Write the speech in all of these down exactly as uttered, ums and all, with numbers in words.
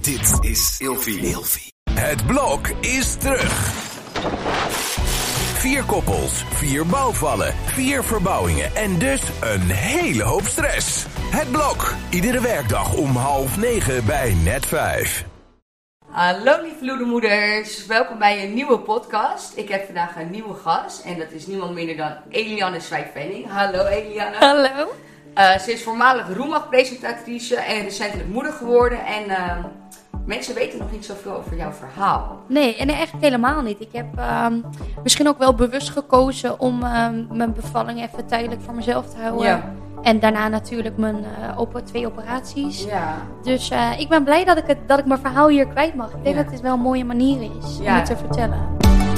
Dit is Ilfie. Ilfie. Het blok is terug. Vier koppels, vier bouwvallen, vier verbouwingen en dus een hele hoop stress. Het blok, iedere werkdag om half negen bij Net vijf. Hallo lieve loedermoeders, welkom bij een nieuwe podcast. Ik heb vandaag een nieuwe gast en dat is niemand minder dan Elianne Zwijgvenning. Hallo Elianne. Hallo. Uh, ze is voormalig Roemag-presentatrice en recentelijk moeder geworden en uh, mensen weten nog niet zoveel over jouw verhaal. Nee, en eigenlijk helemaal niet. Ik heb uh, misschien ook wel bewust gekozen om uh, mijn bevalling even tijdelijk voor mezelf te houden. Ja. En daarna natuurlijk mijn uh, op, twee operaties. Ja. Dus uh, ik ben blij dat ik, het, dat ik mijn verhaal hier kwijt mag. Ik denk Ja. dat het wel een mooie manier is Ja. om het te vertellen.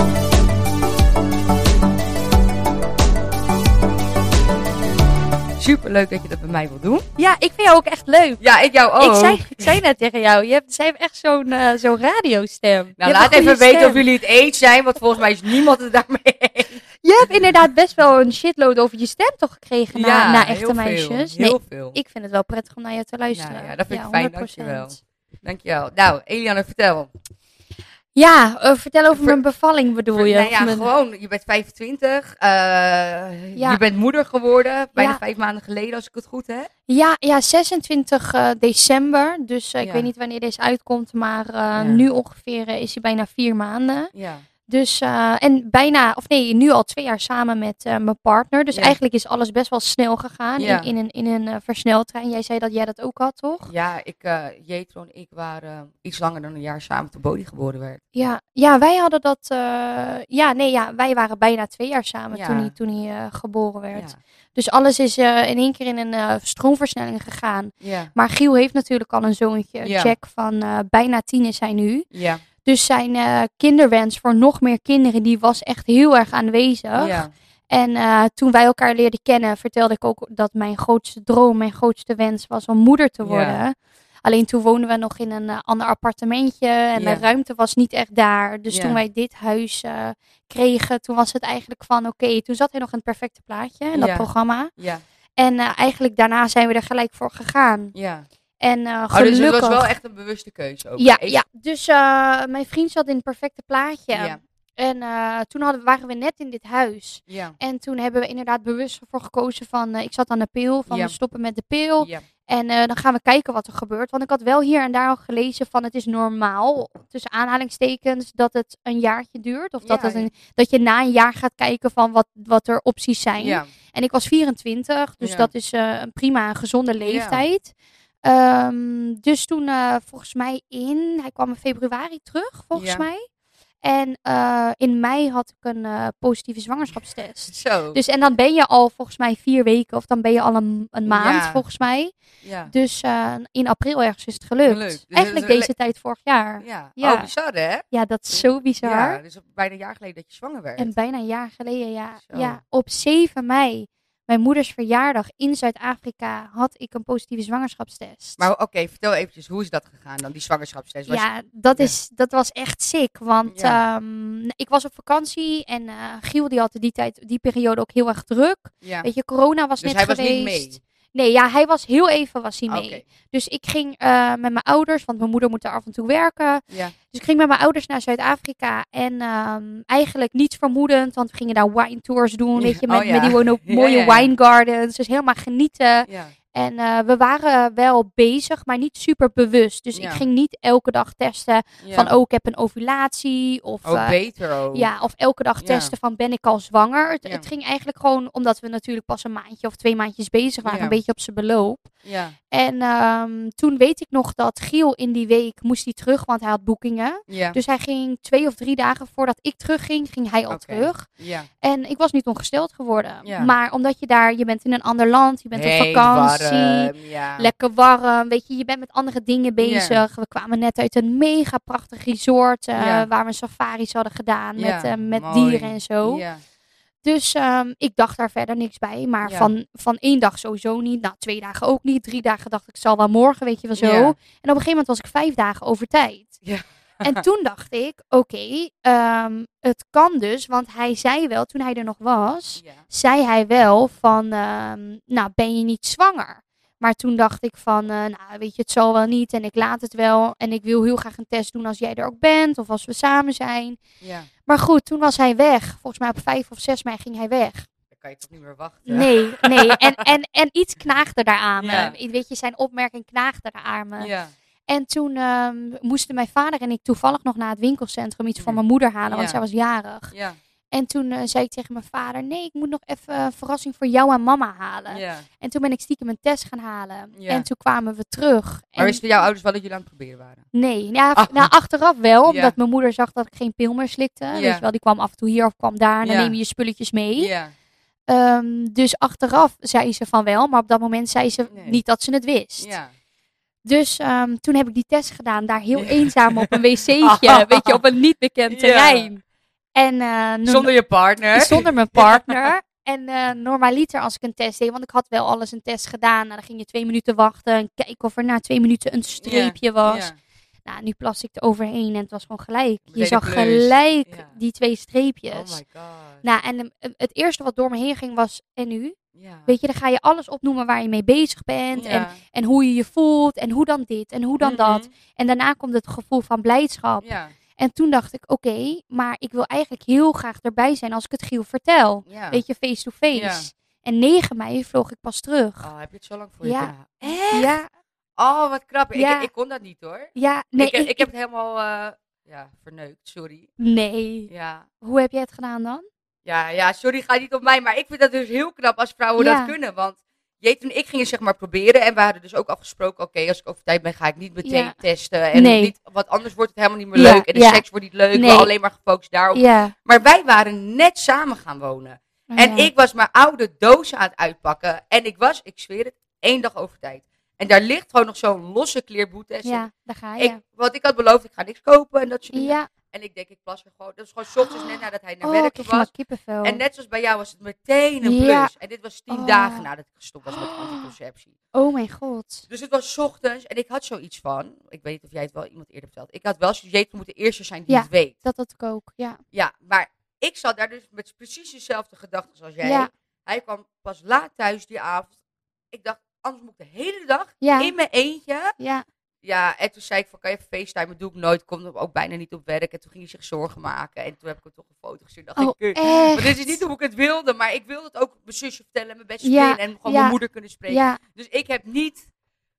Super leuk dat je dat bij mij wilt doen. Ja, ik vind jou ook echt leuk. Ja, ik jou ook. Ik zei, ik zei net tegen jou, je hebt, zij heeft echt zo'n uh, zo'n radiostem. Nou, Je laat hebt een even goede weten stem. of jullie het eens zijn, want volgens mij is niemand het daarmee eens. Je hebt inderdaad best wel een shitload over je stem toch gekregen na, Ja, na heel echte veel, meisjes. heel nee, veel. ik vind het wel prettig om naar je te luisteren. Ja, ja, dat vind ik Ja, fijn, honderd procent. dankjewel. Dankjewel. Nou, Elianne, vertel. Ja, uh, vertel over Ver- mijn bevalling bedoel je? Nou ja, Of mijn- gewoon, je bent vijfentwintig, uh, Ja. je bent moeder geworden, bijna Ja. vijf maanden geleden als ik het goed heb. Ja, ja, zesentwintig uh, december. Dus uh, ik Ja. weet niet wanneer deze uitkomt, maar uh, Ja. nu ongeveer uh, is hij bijna vier maanden. Ja. Dus, uh, en bijna, of nee, nu al twee jaar samen met uh, mijn partner. Dus Ja. eigenlijk is alles best wel snel gegaan Ja. in, in een, in een uh, versneltrein. Jij zei dat jij dat ook had, toch? Ja, ik, uh, Jetro en ik waren uh, iets langer dan een jaar samen toen Bodie geboren werd. Ja, ja, wij hadden dat. Uh, ja, nee, ja, wij waren bijna twee jaar samen Ja. toen hij, toen hij uh, geboren werd. Ja. Dus alles is uh, in één keer in een uh, stroomversnelling gegaan. Ja. Maar Giel heeft natuurlijk al een zoontje. Ja. Jack van uh, bijna tien is hij nu. Ja. Dus zijn uh, kinderwens voor nog meer kinderen, die was echt heel erg aanwezig. Ja. En uh, toen wij elkaar leerden kennen, vertelde ik ook dat mijn grootste droom, mijn grootste wens was om moeder te worden. Ja. Alleen toen woonden we nog in een uh, ander appartementje en Ja. de ruimte was niet echt daar. Dus Ja. toen wij dit huis uh, kregen, toen was het eigenlijk van oké, okay, toen zat hij nog in het perfecte plaatje, in dat Ja. programma. Ja. En uh, eigenlijk daarna zijn we er gelijk voor gegaan. Ja. En uh, Oh, gelukkig... dus het was wel echt een bewuste keuze ook. Ja, Ik- ja. Dus uh, mijn vriend zat in het perfecte plaatje. Ja. En uh, toen hadden, waren we net in dit huis. Ja. En toen hebben we inderdaad bewust ervoor gekozen van... Uh, ik zat aan de pil, van Ja. we stoppen met de pil. Ja. En uh, dan gaan we kijken wat er gebeurt. Want ik had wel hier en daar al gelezen van... het is normaal, tussen aanhalingstekens, dat het een jaartje duurt. Of dat, Ja, het ja. een, dat je na een jaar gaat kijken van wat, wat er opties zijn. Ja. En ik was vierentwintig, dus Ja. dat is uh, een prima, een gezonde leeftijd. Ehm, dus toen uh, volgens mij in, hij kwam in februari terug, volgens Ja. mij. En uh, in mei had ik een uh, positieve zwangerschapstest. Zo. Dus en dan ben je al volgens mij vier weken, of dan ben je al een, een maand Ja. volgens mij. Ja. Dus uh, in april ergens is het gelukt. Gelukt. Dus Eigenlijk het is een deze tijd vorig jaar. Ja. Ja. Oh, bizar hè? Ja, dat is zo bizar. Ja, dus bijna een jaar geleden dat je zwanger werd. En bijna een jaar geleden, ja. Zo. ja. Op zeven mei, mijn moeders verjaardag in Zuid-Afrika, had ik een positieve zwangerschapstest. Maar oké, vertel eventjes, hoe is dat gegaan dan, die zwangerschapstest? Was ja, dat, Ja. is, dat was echt sick. Want Ja. ehm, ik was op vakantie en uh, Giel die had die, tijd, die periode ook heel erg druk. je- ja. Weet je, corona was Dus net hij was geweest. niet mee? Nee, ja, hij was heel even was hij mee. Oké. Dus ik ging uh, met mijn ouders, want mijn moeder moet daar af en toe werken. Ja. Dus ik ging met mijn ouders naar Zuid-Afrika. En um, eigenlijk niets vermoedend, want we gingen daar wine tours doen. Ja. Weet je, met, Oh, ja. met die wonen ook Ja, mooie ja, ja. wine gardens. Dus helemaal genieten. Ja. En uh, we waren wel bezig, maar niet super bewust. Dus Ja. ik ging niet elke dag testen Ja. van, oh, ik heb een ovulatie. Of, Ook uh, beter ook. ja, of elke dag Ja. testen van, ben ik al zwanger? Het, Ja. het ging eigenlijk gewoon, omdat we natuurlijk pas een maandje of twee maandjes bezig waren. Ja. Een beetje op zijn beloop. Ja. En um, toen weet ik nog dat Giel in die week moest hij terug, want hij had boekingen. Ja. Dus hij ging twee of drie dagen voordat ik terugging, ging hij al Oké. terug. Ja. En ik was niet ongesteld geworden. Ja. Maar omdat je daar, je bent in een ander land, je bent op Heet, vakantie, warm, ja. lekker warm, weet je, je bent met andere dingen bezig. We kwamen net uit een mega prachtig resort, uh, Ja. waar we safaris hadden gedaan Ja, met, uh, met mooi. dieren en zo. Ja. Dus um, ik dacht daar verder niks bij. Maar Ja. van, van één dag sowieso niet. Nou, twee dagen ook niet. Drie dagen dacht ik, zal wel morgen, weet je wel zo. Ja. En op een gegeven moment was ik vijf dagen over tijd. Ja. En toen dacht ik, oké, okay, um, het kan dus. Want hij zei wel, toen hij er nog was, Ja. zei hij wel van, um, nou ben je niet zwanger? Maar toen dacht ik van, uh, nou weet je, het zal wel niet en ik laat het wel. En ik wil heel graag een test doen als jij er ook bent of als we samen zijn. Ja. Maar goed, toen was hij weg. Volgens mij op vijf of zes mei ging hij weg. Dan kan je toch niet meer wachten? Nee, nee. En, en, en iets knaagde daar aan me. Ja. Weet je, zijn opmerking knaagde daar aan me. Ja. En toen um, moesten mijn vader en ik toevallig nog naar het winkelcentrum iets Ja. voor mijn moeder halen, want Ja. zij was jarig. Ja. En toen uh, zei ik tegen mijn vader, nee, ik moet nog even een verrassing voor jou en mama halen. Ja. En toen ben ik stiekem een test gaan halen. Ja. En toen kwamen we terug. Maar en wisten jouw ouders wel dat jullie aan het proberen waren? Nee, ja, Ah. nou, achteraf wel, Ja. omdat mijn moeder zag dat ik geen pil meer slikte. Ja. Weet je wel, die kwam af en toe hier of kwam daar en dan Ja. neem je je spulletjes mee. Ja. Um, dus achteraf zei ze van wel, maar op dat moment zei ze Nee. niet dat ze het wist. Ja. Dus um, toen heb ik die test gedaan, daar heel Ja. eenzaam op een wc'tje, weet je, op een niet bekend Ja. terrein. En, uh, no- Zonder je partner? zonder mijn partner. En uh, normaliter als ik een test deed, want ik had wel alles een test gedaan. Nou, dan ging je twee minuten wachten en kijken of er na twee minuten een streepje was. Ja. Nou, nu plas ik er overheen en het was gewoon gelijk. Je Meteen zag de plus. gelijk Ja. die twee streepjes. Oh my god. Nou, en um, het eerste wat door me heen ging was, en nu? Ja. Weet je, dan ga je alles opnoemen waar je mee bezig bent. Ja. En, en hoe je je voelt. En hoe dan dit en hoe dan Mhm. dat. En daarna komt het gevoel van blijdschap. Ja. En toen dacht ik, oké, okay, maar ik wil eigenlijk heel graag erbij zijn als ik het Giel vertel. Ja. Weet je, face to face. Ja. En negen mei vloog ik pas terug. Oh, heb je het zo lang voor je Ja. kunnen houden? Echt? Ja, Oh, wat krap. Ja. Ik, ik kon dat niet hoor. ja, nee. ik, ik, ik heb het helemaal uh, ja, verneukt, sorry. Nee. Ja. Hoe heb jij het gedaan dan? Ja, ja, sorry, ga niet op mij. Maar ik vind dat dus heel knap als vrouwen Ja. dat kunnen. Want Jeet en ik gingen zeg maar proberen. En we hadden dus ook afgesproken, oké, okay, als ik over tijd ben, ga ik niet meteen Ja. testen. En Nee. niet, want anders wordt het helemaal niet meer Ja, leuk. En de ja. seks wordt niet leuk. Nee. We alleen maar gefocust daarop. Ja. Maar wij waren net samen gaan wonen. En Ja. ik was mijn oude dozen aan het uitpakken. En ik was, ik zweer het, één dag over tijd. En daar ligt gewoon nog zo'n losse kleerboete. Ja, daar ga je. Ik, want ik had beloofd, ik ga niks kopen en dat soort dingen. Ja. En ik denk, ik plas er gewoon. Dat is gewoon 's ochtends net nadat hij naar Oh, werk ik toe kreeg maar was. kippenvel. En net zoals bij jou was het meteen een plus. Ja. En dit was tien Oh. dagen nadat ik gestopt was met anticonceptie. Oh mijn god. Dus het was 's ochtends en ik had zoiets van, ik weet niet of jij het wel iemand eerder verteld. Ik had wel zoiets, moet de eerste zijn die Ja. het weet. Dat had ik ook, ja. Ja, maar ik zat daar dus met precies dezelfde gedachten als jij. Ja. Hij kwam pas laat thuis die avond. Ik dacht, anders moet ik de hele dag Ja. in mijn eentje. Ja. Ja, en toen zei ik van, kan je even facetimen? Dat doe ik nooit. Ik kom ook bijna niet op werk. En toen ging hij zich zorgen maken. En toen heb ik hem toch een foto gestuurd. Dacht Oh, ik, kut. echt? Maar dit is niet hoe ik het wilde. Maar ik wilde het ook mijn zusje vertellen. En mijn beste Ja, vriendin. En gewoon ja. mijn moeder kunnen spreken. Ja. Dus ik heb niet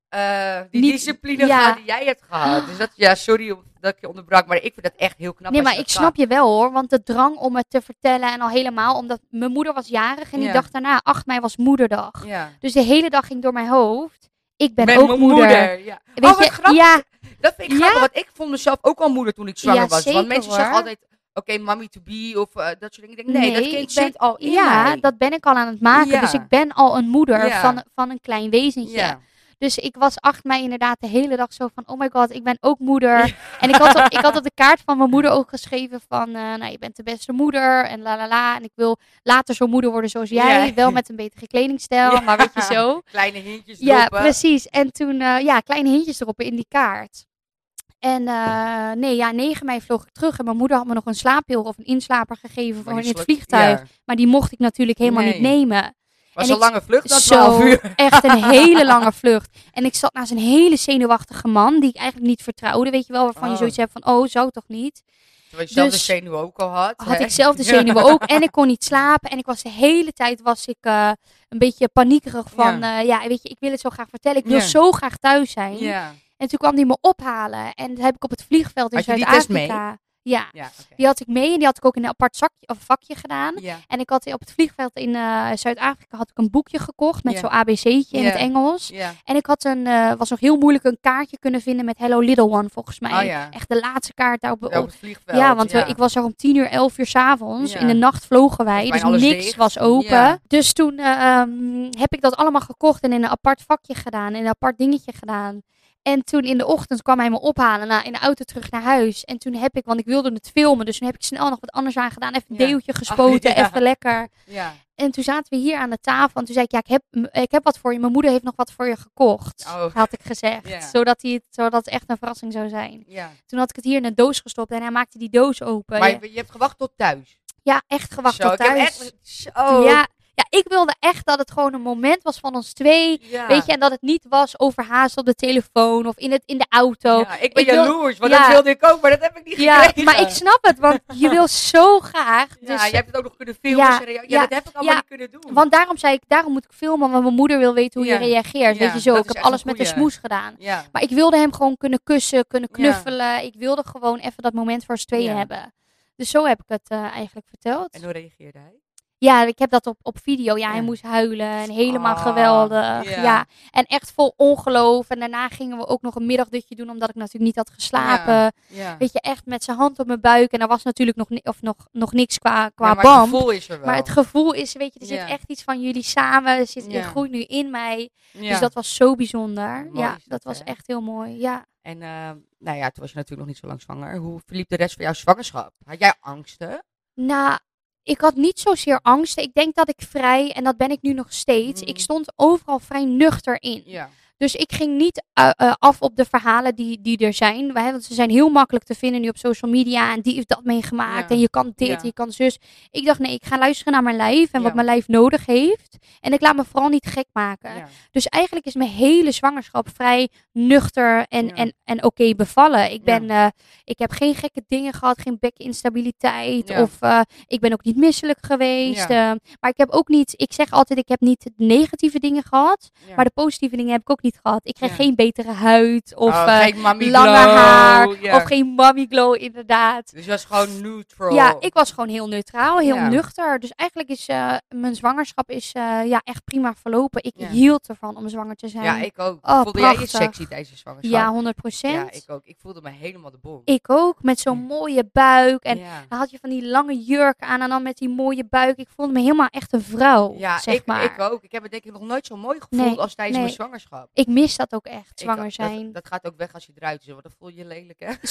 uh, die Niet- discipline ja. gehad die jij hebt gehad. Dus dat, ja, sorry om- dat ik je onderbrak. Maar ik vind dat echt heel knap. Nee, als maar je ik dat snap kan. je wel hoor. Want de drang om het te vertellen en al helemaal. Omdat mijn moeder was jarig. En die Ja. dag daarna, acht mei was moederdag. Ja. Dus de hele dag ging door mijn hoofd. Ik ben Met ook mijn moeder. Ja. Weet Oh, wat je, grappig. ja, Dat vind ik Ja. grappig, want ik vond mezelf ook al moeder toen ik zwanger Ja, was. zeker, Want mensen zeggen hoor. altijd, oké, mommy to be of uh, dat soort dingen. Ik denk, nee, dat Nee, kind ik ben- zit al in ja, mij. dat ben ik al aan het maken. Ja. Dus ik ben al een moeder Ja. van, van een klein wezentje. Ja. Dus ik was acht mei inderdaad de hele dag zo van, oh my god, ik ben ook moeder. En ik had, op, ik had op de kaart van mijn moeder ook geschreven van, uh, nou, je bent de beste moeder en la la la. En ik wil later zo'n moeder worden zoals jij. Ja. Wel met een betere kledingstijl, Ja. maar weet je zo. Kleine hintjes Ja, droppen. precies. En toen, uh, ja, kleine hintjes erop in die kaart. En uh, nee, ja, negen mei vloog ik terug. En mijn moeder had me nog een slaappil of een inslaper gegeven voor Maar in die het slok- vliegtuig. ja. Maar die mocht ik natuurlijk helemaal Nee. niet nemen. Was en een ik- lange vlucht dan twaalf Zo, uur. echt een hele lange vlucht. En ik zat naast een hele zenuwachtige man die ik eigenlijk niet vertrouwde. Weet je wel, waarvan je Oh. zoiets hebt van, oh, zou toch niet? Terwijl je zelf Dus- de zenuwen ook al had. Had hè? ik zelf de Ja. zenuwen ook. En ik kon niet slapen. En ik was de hele tijd was ik uh, een beetje paniekerig van, ja. Uh, ja, weet je, ik wil het zo graag vertellen. Ik wil Ja. zo graag thuis zijn. Ja. En toen kwam die me ophalen. En dat heb ik op het vliegveld in Had je die test Zuid-Afrika. Ja, Ja, oké. die had ik mee en die had ik ook in een apart zakje, of vakje gedaan. Ja. En ik had op het vliegveld in uh, Zuid-Afrika had ik een boekje gekocht met Ja. zo'n A B C'tje in Ja. het Engels. Ja. En ik had een, uh, was nog heel moeilijk een kaartje kunnen vinden met Hello Little One volgens mij. Oh ja. Echt de laatste kaart daar op, Ja, op het vliegveld. ja, want ja. We, ik was er om tien uur, elf uur 's avonds. Ja. In de nacht vlogen wij, Volgens dus mij alles niks dicht. was open. Ja. Dus toen uh, um, heb ik dat allemaal gekocht en in een apart vakje gedaan. In een apart dingetje gedaan. En toen in de ochtend kwam hij me ophalen, nou, in de auto terug naar huis. En toen heb ik, want ik wilde het filmen, dus toen heb ik snel nog wat anders aangedaan. Even een Ja. deeltje gespoten, Oh, ja. even lekker. Ja. En toen zaten we hier aan de tafel en toen zei ik, ja, ik heb, ik heb wat voor je. Mijn moeder heeft nog wat voor je gekocht, Oh. had ik gezegd. Ja. Zodat, hij het, zodat het echt een verrassing zou zijn. Ja. Toen had ik het hier in een doos gestopt en hij maakte die doos open. Maar Ja. je, je hebt gewacht tot thuis. Ja, echt gewacht Zo, tot ik heb thuis. echt... Zo. Ja, Ja, ik wilde echt dat het gewoon een moment was van ons twee. Ja. Weet je, en dat het niet was overhaast op de telefoon of in, het, in de auto. Ja, ik ben Ik wil- jaloers, want ja. dat wilde ik ook, maar dat heb ik niet Ja, gekregen. maar ik snap het, want je wil zo graag. Ja, Dus, jij hebt het ook nog kunnen filmen. Ja, serieus. Ja, ja, dat heb ik allemaal ja, niet kunnen doen. want daarom zei ik, daarom moet ik filmen, want mijn moeder wil weten hoe Ja. je reageert. Ja, Weet je zo, dat ik is heb echt alles een met de goeie. smoes gedaan. Ja. Maar ik wilde hem gewoon kunnen kussen, kunnen Ja. knuffelen. Ik wilde gewoon even dat moment voor ons tweeën Ja. hebben. Dus zo heb ik het eh, eigenlijk verteld. En hoe reageerde hij? Ja, ik heb dat op, op video. Ja, hij Ja. moest huilen en helemaal Ah, geweldig. ja. Ja. En echt vol ongeloof. En daarna gingen we ook nog een middagdutje doen, omdat ik natuurlijk niet had geslapen. Ja. Ja. Weet je, echt met zijn hand op mijn buik. En er was natuurlijk nog, ni- of nog, nog niks qua, qua Ja, maar band. het gevoel is er wel. Maar het gevoel is, weet je, er Ja. zit echt iets van jullie samen. Er zit, Ja. het groeit nu in mij. Ja. Dus dat was zo bijzonder. Mooi Ja, is dat dat, was hè? echt heel mooi. Ja. En eh, nou ja, toen was je natuurlijk nog niet zo lang zwanger. Hoe verliep de rest van jouw zwangerschap? Had jij angsten? Nou, ik had niet zozeer angsten. Ik denk dat ik vrij, en dat ben ik nu nog steeds, Mhm. ik stond overal vrij nuchter in. Ja. Dus ik ging niet uh, uh, af op de verhalen die, die er zijn. Wij, want ze zijn heel makkelijk te vinden nu op social media. En die heeft dat meegemaakt. Ja. En je kan dit, Ja. je kan zus. Ik dacht, nee, ik ga luisteren naar mijn lijf. En Ja. wat mijn lijf nodig heeft. En ik laat me vooral niet gek maken. Ja. Dus eigenlijk is mijn hele zwangerschap vrij nuchter en, Ja. en, en oké bevallen. Ik, Ja. ben, eh, ik heb geen gekke dingen gehad. Geen bekkeninstabiliteit. Ja. Of uh, ik ben ook niet misselijk geweest. Ja. Uh, maar ik heb ook niet... Ik zeg altijd, ik heb niet negatieve dingen gehad. Ja. Maar de positieve dingen heb ik ook niet gehad. Ik kreeg Ja. geen betere huid. Of Oh, eh, geen mommy lange glow. haar. Ja. Of geen mommy glow, inderdaad. Dus je was gewoon neutral. Ja, ik was gewoon heel neutraal, heel Ja. nuchter. Dus eigenlijk is uh, mijn zwangerschap is, uh, ja, echt prima verlopen. Ik Ja. hield ervan om zwanger te zijn. Ja, ik ook. Oh, Voelde jij je prachtig. sexy tijdens je zwangerschap? Ja, honderd procent. Ja, ik ook. Ik voelde me helemaal de bom. Ik ook, met zo'n Ja. mooie buik. En ja. dan had je van die lange jurk aan en dan met die mooie buik. Ik voelde me helemaal echt een vrouw, Ja, zeg ik, maar. ik ook. Ik heb het denk ik nog nooit zo mooi gevoeld Nee, als tijdens nee. mijn zwangerschap. Ik mis dat ook echt, Ik- zwanger dat- zijn. Dat, gaat ook weg als je eruit zit, want dan voel je je lelijk, hè?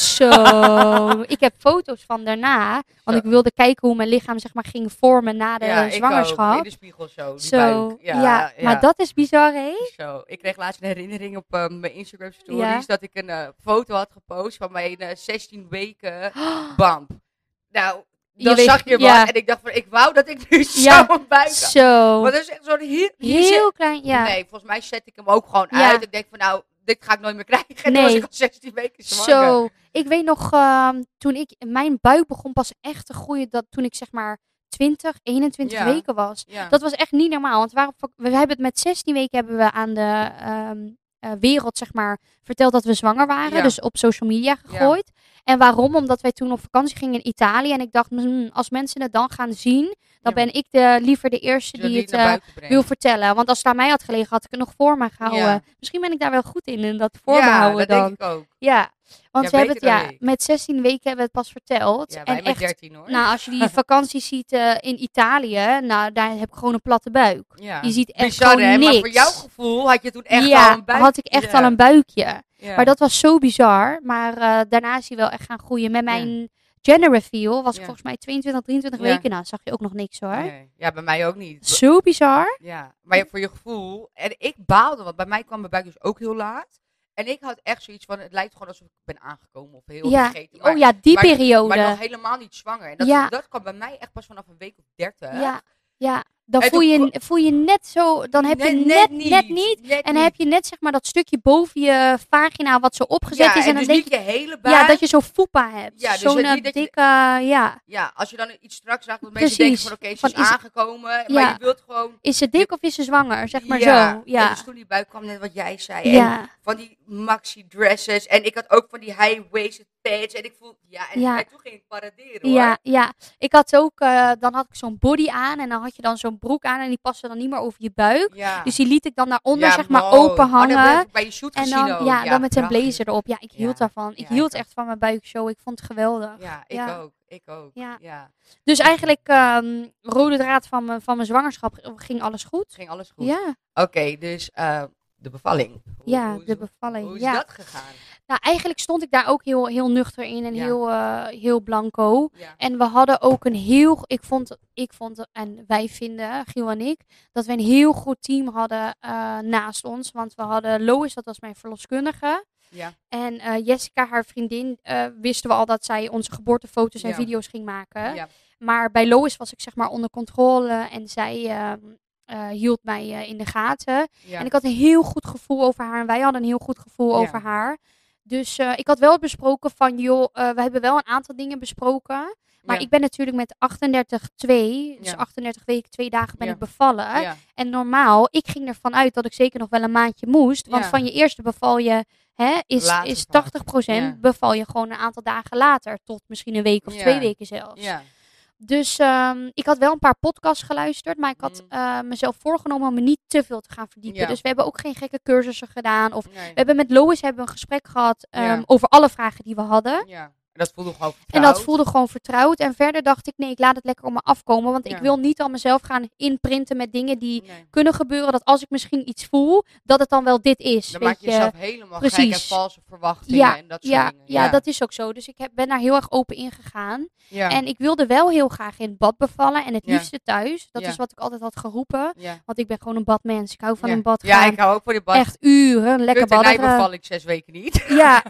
Zo. Ik heb foto's van daarna. Want Zo. ik wilde kijken hoe mijn lichaam zeg maar ging vormen na de ja, ik zwangerschap. ook. In de spiegel zo, die Zo. buik. Ja, Ja, maar dat is bizar, hè? Zo. Ik kreeg laatst een herinnering op eh, mijn Instagram stories Ja. dat ik een eh, foto had gepost van mijn eh, zestien weken bump. Nou, Je dan weet- zag je wat ja. en ik dacht van, ik wou dat ik nu Ja. zo'n buik had. Zo. Want dat is echt zo'n hier, hier zit- Heel klein, ja. Nee, volgens mij zet ik hem ook gewoon Ja. uit. Ik denk van, nou, dit ga ik nooit meer krijgen. En Nee. toen was ik al zestien weken zwanger. Zo. Ik weet nog, ehm, toen ik, mijn buik begon pas echt te groeien, dat toen ik zeg maar twintig, eenentwintig Ja. weken was. Ja. Dat was echt niet normaal. Want we, waren op vak- we hebben het met zestien weken hebben we aan de ehm, eh, wereld zeg maar verteld dat we zwanger waren. Ja. Dus op social media gegooid. En waarom? Omdat wij toen op vakantie gingen in Italië. En ik dacht, hmm, als mensen het dan gaan zien, dan Ja. ben ik de, liever de eerste Zullen die niet het naar eh, buiten brengen. wil vertellen. Want als het aan mij had gelegen, had ik het nog voor me gehouden. Ja. Misschien ben ik daar wel goed in, in dat Ja, voorbehouden dat dan. denk ik ook. Ja, want Ja, ze hebben het, beter dan ja, ik. met zestien weken hebben we het pas verteld. Ja, wij en met echt, dertien hoor. nou, als je die vakantie ziet eh, in Italië, nou, daar heb ik gewoon een platte buik. ja. Je ziet echt Bizar, gewoon hè? niks. Maar voor jouw gevoel had je toen echt ja, al een buik. had ik echt Ja. al een buikje. Ja. Maar dat was zo bizar. Maar eh, daarna is hij wel echt gaan groeien. Met mijn gender reveal was ik Ja. volgens mij tweeëntwintig, drieëntwintig Ja. weken. Nou, zag je ook nog niks hoor. Nee. Ja, bij mij ook niet. Zo bizar. Ja, maar voor je gevoel. En ik baalde, want bij mij kwam mijn buik dus ook heel laat. En ik had echt zoiets van, het lijkt gewoon alsof ik ben aangekomen of heel Ja. vergeten. Maar, Oh ja, die maar- periode. maar nog helemaal niet zwanger. En dat, Ja. dat kwam bij mij echt pas vanaf een week of dertig. Ja, ja. Dan En voel toen je, voel je net zo, dan heb je Net- net, net net niet. niet. Net En dan heb je net zeg maar dat stukje boven je vagina wat zo opgezet ja, is. En en dan dus denk niet je, je hele buik. ja, dat je zo'n fupa hebt. Ja, dus Zo'n het eh, niet dat je- dikke, ja. Ja, als je dan iets straks zag, dat mensen Precies. denken van oké, ze Van, is is- aangekomen. Ja. Maar je wilt gewoon... Is ze dik of is ze zwanger? Zeg maar ja. zo. Ja. En dus toen die buik kwam, net wat jij zei. En Ja. van die maxi dresses. En ik had ook van die high-waisted pads. En ik voelde... Ja, en, Ja. en toen ging ik paraderen hoor. Ja, ja. Ik had ook, eh, dan had ik zo'n body aan en dan had je dan zo'n broek aan en die paste dan niet meer over je buik. Ja. Dus die liet ik dan daaronder Ja, zeg maar mooi. open Oh, dat hangen. heb ik bij je shoot En gezien dan, ook. ja, dan met een prachtig. blazer erop. Ja, ik hield Ja. daarvan. Ik Ja, hield ik echt van mijn buikshow. Ik vond het geweldig. Ja, ik Ja. ook. Ik ook. Ja. Ja. Dus eigenlijk, ehm, rode draad van mijn, van mijn zwangerschap ging alles goed. Ging alles goed. Ja, Oké, dus eh, de bevalling. Hoe, ja hoe is, de bevalling. Hoe is ja. dat gegaan? Nou, eigenlijk stond ik daar ook heel, heel nuchter in en Ja. heel, eh, heel blanco. Ja. En we hadden ook een heel, ik vond, ik vond en wij vinden, Giel en ik, dat we een heel goed team hadden eh, naast ons. Want we hadden Lois, dat was mijn verloskundige. Ja. En eh, Jessica, haar vriendin, eh, wisten we al dat zij onze geboortefoto's en Ja. video's ging maken. Ja. Maar bij Lois was ik zeg maar onder controle en zij uh, uh, hield mij uh, in de gaten. Ja. En ik had een heel goed gevoel over haar en wij hadden een heel goed gevoel Ja. over haar. Dus uh, ik had wel besproken van, joh, uh, we hebben wel een aantal dingen besproken. Maar Ja. ik ben natuurlijk met achtendertig komma twee, dus Ja. achtendertig weken, twee dagen ben Ja. ik bevallen. Ja. En normaal, ik ging ervan uit dat ik zeker nog wel een maandje moest. Want Ja. van je eerste beval je, hè, is, Later is vaak. tachtig procent Ja. beval je gewoon een aantal dagen later. Tot misschien een week of Ja. twee weken zelfs. Ja. Dus um, ik had wel een paar podcasts geluisterd. Maar ik had Mm. uh, mezelf voorgenomen om me niet te veel te gaan verdiepen. Ja. Dus we hebben ook geen gekke cursussen gedaan. Of Nee. we hebben met Lois hebben we een gesprek gehad um, Ja. over alle vragen die we hadden. Ja. Dat voelde gewoon En vertrouwd. dat voelde gewoon vertrouwd. En verder dacht ik, nee, ik laat het lekker op me afkomen. Want Ja. ik wil niet al mezelf gaan inprinten met dingen die Nee. kunnen gebeuren. Dat als ik misschien iets voel, dat het dan wel dit is. Dan weet maak je je. jezelf helemaal gek en Precies. valse verwachtingen Ja, en dat soort ja, dingen. ja, dat is ook zo. Dus ik heb, ben daar heel erg open in gegaan. Ja. En ik wilde wel heel graag in het bad bevallen. En het Ja. liefste thuis. Dat Ja. is wat ik altijd had geroepen. Ja. Want ik ben gewoon een badmens. Ik hou van ja. een bad Ja, gaan. ik hou ook van die bad. Echt uren, lekker Kut, en mij badderen. beval ik zes weken niet. Ja.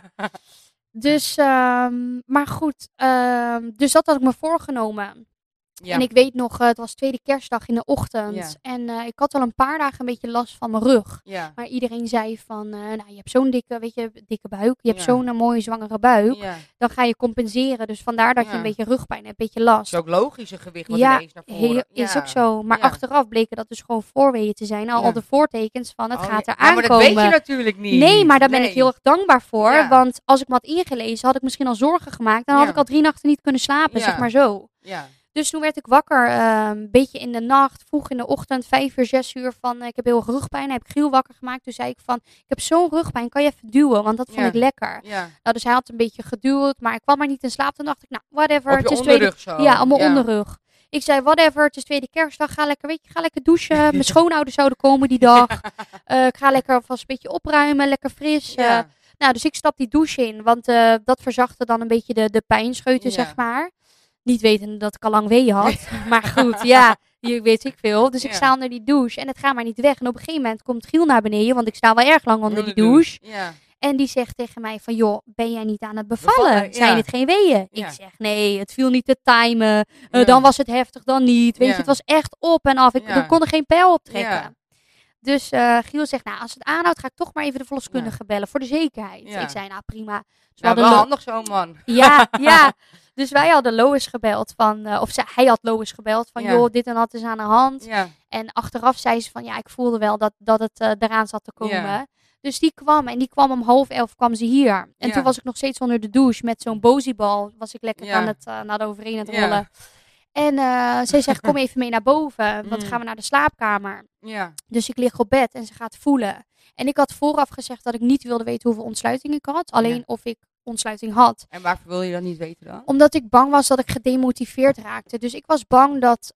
Dus, um, maar goed. Um, dus dat had ik me voorgenomen. Ja. En ik weet nog, uh, het was tweede kerstdag in de ochtend. Ja. En uh, ik had al een paar dagen een beetje last van mijn rug. Ja. Maar iedereen zei van, uh, nou, je hebt zo'n dikke, weet je, dikke buik. Je hebt Ja. zo'n uh, mooie zwangere buik. Ja. Dan ga je compenseren. Dus vandaar dat je Ja. een beetje rugpijn hebt, een beetje last. Dat is ook logisch, een gewicht wat Ja, ineens naar voren. Heel, is Ja. ook zo. Maar Ja. achteraf bleken dat dus gewoon voorweeën te zijn. Al, Ja. al de voortekens van het Oh, gaat ja. eraan Ja, maar dat komen. weet je natuurlijk niet. Nee, maar daar ben Nee. ik heel erg dankbaar voor. Ja. Want als ik me had ingelezen, had ik misschien al zorgen gemaakt. Dan Ja. had ik al drie nachten niet kunnen slapen, Ja. zeg maar zo. Ja. Dus toen werd ik wakker, uh, een beetje in de nacht, vroeg in de ochtend, vijf uur, zes uur, van uh, ik heb heel erg rugpijn. Dan heb ik Giel wakker gemaakt. Toen zei ik van, ik heb zo'n rugpijn, kan je even duwen? Want dat vond Ja. ik lekker. Ja. Nou, dus hij had een beetje geduwd, maar ik kwam maar niet in slaap. Toen dacht ik, nou, whatever. Op het je is tweede... onderrug zo. Ja, allemaal Ja. onderrug. Ik zei, whatever, het is tweede kerstdag, ga lekker, weet je, ga lekker douchen. Mijn schoonouders zouden komen die dag. Uh, ik ga lekker alvast een beetje opruimen, lekker fris. Uh, Ja. nou, dus ik stap die douche in, want uh, dat verzachtte dan een beetje de, de pijnscheuten, Ja. zeg maar. Niet wetende dat ik al lang weeën had. Maar goed, ja, die weet ik veel. Dus ik Ja. sta onder die douche en het gaat maar niet weg. En op een gegeven moment komt Giel naar beneden, want ik sta wel erg lang onder die douche. Ja. En die zegt tegen mij van, joh, ben jij niet aan het bevallen? Bevallen, Zijn ja. het geen weeën? Ja. Ik zeg, nee, het viel niet te timen. Uh, Ja. Dan was het heftig, dan niet. Weet Ja. je, het was echt op en af. Ik Ja. er kon er geen pijl op trekken. Ja. Dus uh, Giel zegt, nou, als het aanhoudt, ga ik toch maar even de verloskundige bellen. Voor de zekerheid. Ja. Ik zei, nou, prima. Dus we Nou, hadden wel Lo- handig zo'n man. ja, ja. Dus wij hadden Lois gebeld van, uh, of zij, hij had Lois gebeld van, Ja. joh, dit en dat is aan de hand. Ja. En achteraf zei ze van, ja, ik voelde wel dat, dat het uh, eraan zat te komen. Ja. Dus die kwam en die kwam om half elf kwam ze hier. En Ja. toen was ik nog steeds onder de douche met zo'n bozybal. Was ik lekker Ja. aan het, uh, naar de overheen aan het Ja. rollen. En uh, zij zegt, kom even mee naar boven, want dan Mm. gaan we naar de slaapkamer. Ja. Dus ik lig op bed en ze gaat voelen. En ik had vooraf gezegd dat ik niet wilde weten hoeveel ontsluiting ik had. Alleen Ja. of ik ontsluiting had. En waarvoor wil je dat niet weten dan? Omdat ik bang was dat ik gedemotiveerd raakte. Dus ik was bang dat,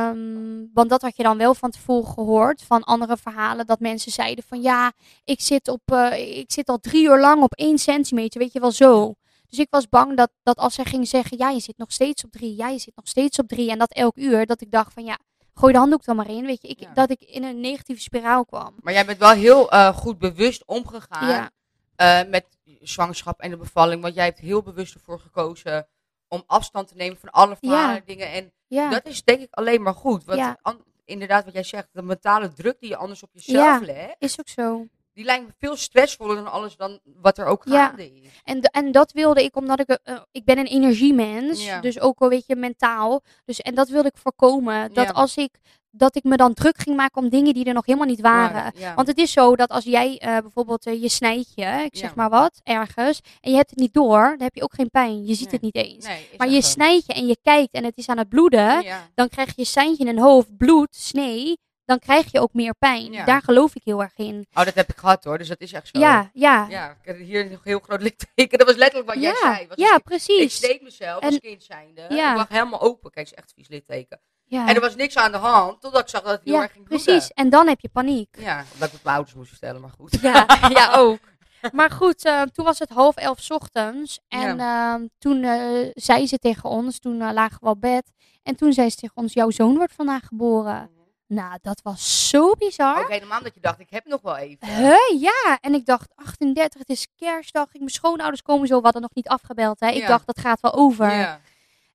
um, want dat had je dan wel van tevoren gehoord, van andere verhalen, dat mensen zeiden van ja, ik zit, op, uh, ik zit al drie uur lang op één centimeter, weet je wel zo. Dus ik was bang dat, dat als zij ging zeggen, ja, je zit nog steeds op drie, ja, je zit nog steeds op drie. En dat elk uur, dat ik dacht van ja, gooi de handdoek dan maar in, weet je. Ik, Ja. Dat ik in een negatieve spiraal kwam. Maar jij bent wel heel uh, goed bewust omgegaan Ja. uh, met zwangerschap en de bevalling. Want jij hebt heel bewust ervoor gekozen om afstand te nemen van alle verhalen Ja. dingen. En Ja, dat is denk ik alleen maar goed. Want Ja. an- inderdaad, wat jij zegt, de mentale druk die je anders op jezelf Ja. legt, is ook zo. die lijkt me veel stressvoller dan alles dan wat er ook Ja. gaande is. En, de- en dat wilde ik, omdat ik, uh, ik ben een energiemens, Ja. dus ook wel, weet je, mentaal. Dus, en dat wilde ik voorkomen. Dat Ja. als ik, dat ik me dan druk ging maken om dingen die er nog helemaal niet waren. Maar, ja. Want het is zo dat als jij uh, bijvoorbeeld uh, je snijdt je, ik zeg Ja. maar wat, ergens, en je hebt het niet door, dan heb je ook geen pijn. Je ziet Nee. het niet eens. Nee, is Maar echt je zo. snijdt je en je kijkt en het is aan het bloeden, Ja. dan krijg je seintje in het hoofd, bloed, snee, dan krijg je ook meer pijn. Ja. Daar geloof ik heel erg in. Oh, dat heb ik gehad hoor, dus dat is echt zo. Ja, ja. Ja, ik heb hier een heel groot litteken. Dat was letterlijk wat jij Ja, zei. Was ja, ik, precies. ik sneed mezelf als En- kind zijnde. Ja. Ik lag helemaal open. Kijk, het is echt een vies litteken. Ja. En er was niks aan de hand, totdat ik zag dat het heel Ja, erg ging bloeden. precies. En dan heb je paniek. Ja, dat ik het mijn ouders moest vertellen, maar goed. Ja, ja ook. Maar goed, uh, toen was het half elf 's ochtends. En uh, toen uh, zei ze tegen ons, toen uh, lagen we op bed. En toen zei ze tegen ons, jouw zoon wordt vandaag geboren. Nou, dat was zo bizar. Ook helemaal dat je dacht, ik heb nog wel even. Huh, ja. En ik dacht, achtendertig, het is kerstdag. Ik, mijn schoonouders komen zo, we hadden nog niet afgebeld. Hè. Ik Ja. dacht, dat gaat wel over. Ja.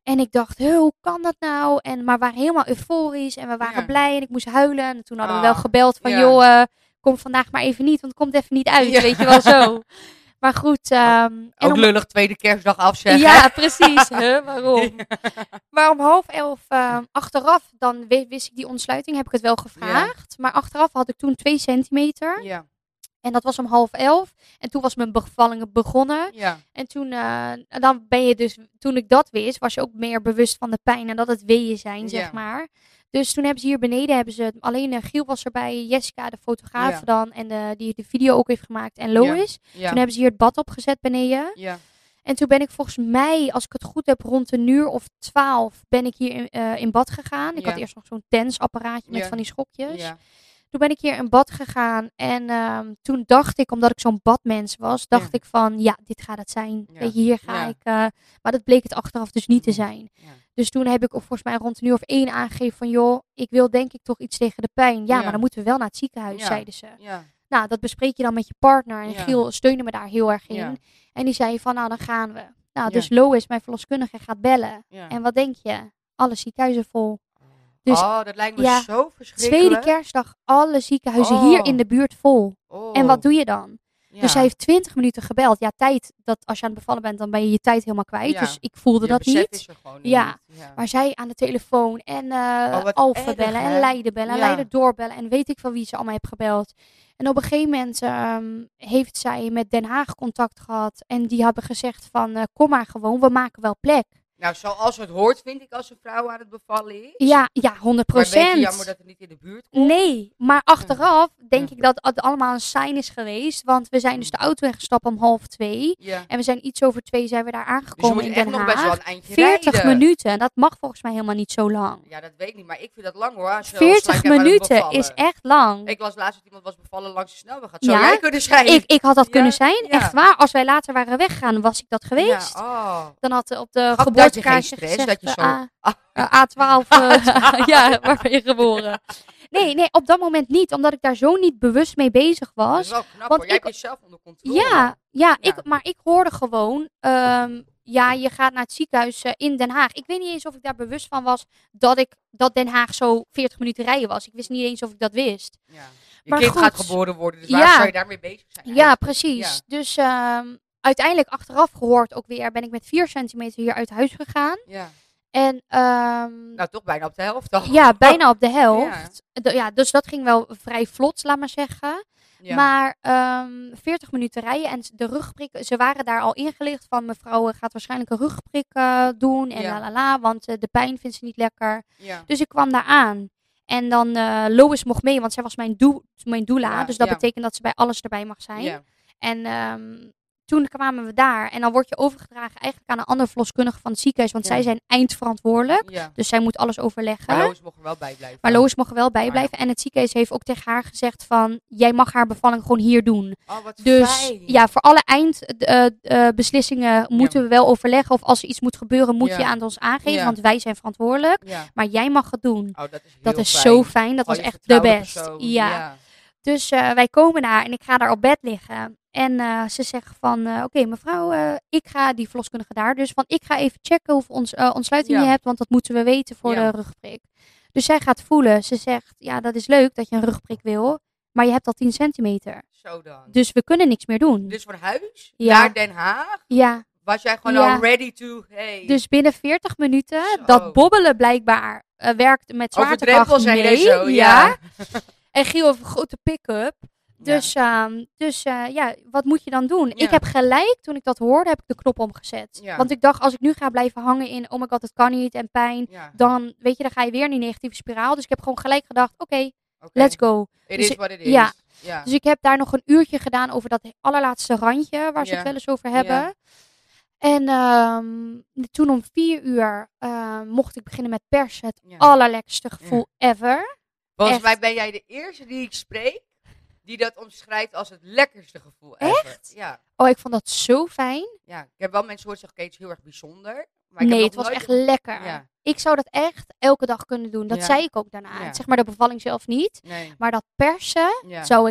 En ik dacht, "Huh, hoe kan dat nou? En, maar we waren helemaal euforisch en we waren Ja. blij en ik moest huilen. En toen hadden we Ah, wel gebeld van, ja. joh, uh, kom vandaag maar even niet, want het komt even niet uit. Ja. Weet je wel zo. Maar goed. Um, en Ook om, lullig tweede kerstdag afzeggen. ja, precies. Huh, waarom? Maar om half elf um, achteraf, dan w- wist ik die ontsluiting, heb ik het wel gevraagd. Maar achteraf had ik toen twee centimeter. Ja, En dat was om half elf. En toen was mijn bevalling begonnen. ja, En toen, uh, dan ben je dus, toen ik dat wist, was je ook meer bewust van de pijn en dat het weeën zijn, zeg Ja. maar. Dus toen hebben ze hier beneden, hebben ze, alleen uh, Giel was erbij, Jessica, de fotograaf Ja. dan, en de, die de video ook heeft gemaakt, en Lois. ja. Toen hebben ze hier het bad opgezet beneden. ja. En toen ben ik volgens mij, als ik het goed heb, rond een uur of twaalf ben ik hier in, uh, in bad gegaan. Ik Ja. had eerst nog zo'n tensapparaatje met Ja. van die schokjes. ja. Toen ben ik hier in bad gegaan en um, toen dacht ik, omdat ik zo'n badmens was, dacht Ja. ik van, ja, dit gaat het zijn. Ja. Weet je, hier ga Ja. ik. Uh, maar dat bleek het achteraf dus niet te zijn. Ja. Dus toen heb ik ook volgens mij rond een uur of één aangegeven van, joh, ik wil denk ik toch iets tegen de pijn. Ja, Ja. maar dan moeten we wel naar het ziekenhuis, Ja. zeiden ze. Ja. Nou, dat bespreek je dan met je partner. En Ja. Giel steunde me daar heel erg in. Ja. En die zei van, nou, dan gaan we. Nou, Ja. dus Lois, mijn verloskundige, gaat bellen. Ja. En wat denk je? Alle ziekenhuizen vol. Dus oh, dat lijkt me ja, zo verschrikkelijk. tweede kerstdag, alle ziekenhuizen Oh. hier in de buurt vol. Oh. En wat doe je dan? Ja. Dus hij heeft twintig minuten gebeld. Ja, tijd, dat als je aan het bevallen bent, dan ben je je tijd helemaal kwijt. Ja. Dus ik voelde Je dat besef niet. is er gewoon Ja. niet. Ja. Maar zij aan de telefoon en uh, Oh, wat Alphen erg, bellen hè? en Leiden bellen en Ja. Leiden doorbellen. En weet ik van wie ze allemaal heb gebeld. En op een gegeven moment um, heeft zij met Den Haag contact gehad. En die hebben gezegd van, uh, kom maar gewoon, we maken wel plek. Nou, zoals het hoort, vind ik, als een vrouw aan het bevallen is. Ja, ja, honderd Maar een beetje procent. jammer dat het niet in de buurt komt. Nee, maar achteraf denk Ja. ik dat het allemaal een sign is geweest. Want we zijn dus de auto weggestapt om half twee. Ja. En we zijn iets over twee zijn we daar Dus je aangekomen moet in echt Den nog best wel Haag. een eindje veertig rijden. minuten. En dat mag volgens mij helemaal niet zo lang. Ja, dat weet ik niet, maar ik vind dat lang hoor. Als je al veertig gelijk aan het minuten bevallen. is echt lang. Ik las laatst dat iemand was bevallen langs de snelweg. Had zo Ja. jij kunnen zijn. Ik, ik had dat Ja, kunnen zijn. ja. Echt waar. Als wij later waren weggegaan, was ik dat geweest. Ja, oh. Dan had er op de Gaf dat je geen geboortekaartje stress, gezegd, dat je uh, zo- A, Ah. uh, A twaalf. uh, ja, waar ben je geboren? Nee, nee, op dat moment niet. Omdat ik daar zo niet bewust mee bezig Dat was. is wel knap Want hoor. Jij ik- hebt jezelf onder controle. Ja, ja, Ja. Ik, maar ik hoorde gewoon, ehm, ja, je gaat naar het ziekenhuis uh, in Den Haag. Ik weet niet eens of ik daar bewust van was dat, ik, dat Den Haag zo veertig minuten rijden was. Ik wist niet eens of ik dat wist. Ja. Je Maar kind goed. gaat geboren worden, dus waar Ja. zou je daarmee bezig zijn? Ja, eigenlijk? precies. Ja. Dus ehm, uiteindelijk achteraf gehoord ook weer, ben ik met vier centimeter hier uit huis gegaan. Ja. En ehm, Nou, toch bijna op de helft dan. ja, bijna op de helft. Ja. ja, dus dat ging wel vrij vlot, laat maar zeggen. Ja. Maar ehm veertig minuten rijden en de rugprik, ze waren daar al ingelicht van mevrouw eh, gaat waarschijnlijk een rugprik uh, doen en Ja. la la la, want uh, de pijn vindt ze niet lekker. Ja. Dus ik kwam daar aan. En dan uh, Lois mocht mee, want zij was mijn, doe, mijn doula. Ja, dus dat ja. betekent dat ze bij alles erbij mag zijn. Ja. En um, toen kwamen we daar. En dan word je overgedragen eigenlijk aan een ander verloskundige van het ziekenhuis. Want Ja. zij zijn eindverantwoordelijk. Ja. Dus zij moet alles overleggen. Maar Lois mocht er wel bij blijven. Maar Lois mocht er wel bij Ah, blijven. En het ziekenhuis heeft ook tegen haar gezegd van, jij mag haar bevalling gewoon hier doen. Oh, wat Dus fijn. ja, voor alle eindbeslissingen moeten we wel overleggen. Of als er iets moet gebeuren, moet Ja. je aan ons aangeven. Ja. Want wij zijn verantwoordelijk. Ja. Maar jij mag het doen. Oh, dat is heel Dat is fijn. zo fijn. Dat was Gewoon je echt de vertrouwde best. persoon. Ja. Ja. Dus uh, wij komen daar en ik ga daar op bed liggen. En uh, ze zegt van, uh, oké okay, mevrouw, uh, ik ga, die verloskundige daar, dus van ik ga even checken hoeveel ons, uh, ontsluiting Ja. je hebt, want dat moeten we weten voor Ja. de rugprik. Dus zij gaat voelen, ze zegt, ja dat is leuk dat je een rugprik wil, maar je hebt al tien centimeter. Zo dan. Dus we kunnen niks meer doen. Dus van huis Ja. naar Den Haag Ja, was jij gewoon Ja. al ready to, hey. dus binnen veertig minuten, Zo. dat bobbelen blijkbaar uh, werkt met Over zwaartekracht drempels heen mee. en zo, ja. En Giel heeft een grote pick-up. Dus, ja, um, dus uh, ja, wat moet je dan doen? Ja. Ik heb gelijk, toen ik dat hoorde, heb ik de knop omgezet. Ja. Want ik dacht, als ik nu ga blijven hangen in, oh my god, het kan niet en pijn, Ja. dan, weet je, dan ga je weer in die negatieve spiraal. Dus ik heb gewoon gelijk gedacht, oké, okay, Oké. let's go. It Dus is ik- what it is. ja. Ja. Dus ik heb daar nog een uurtje gedaan over dat allerlaatste randje, waar ze Ja. het wel eens over hebben. Ja. En um, toen om vier uur uh, mocht ik beginnen met persen. Het Ja. allerlekkerste gevoel ever. Volgens Echt. mij ben jij de eerste die ik spreek die dat omschrijft als het lekkerste gevoel ever. Echt? Ja. Oh, ik vond dat zo fijn. Ja. Ik heb wel mensen gehoord zeggen, oké, het is heel erg bijzonder. Maar ik Nee, heb het nog was nooit- echt lekker. Ja. Ik zou dat echt elke dag kunnen doen. Dat Ja. zei ik ook daarna. Ja. Zeg maar de bevalling zelf niet. Nee. Maar dat persen Ja. zou ik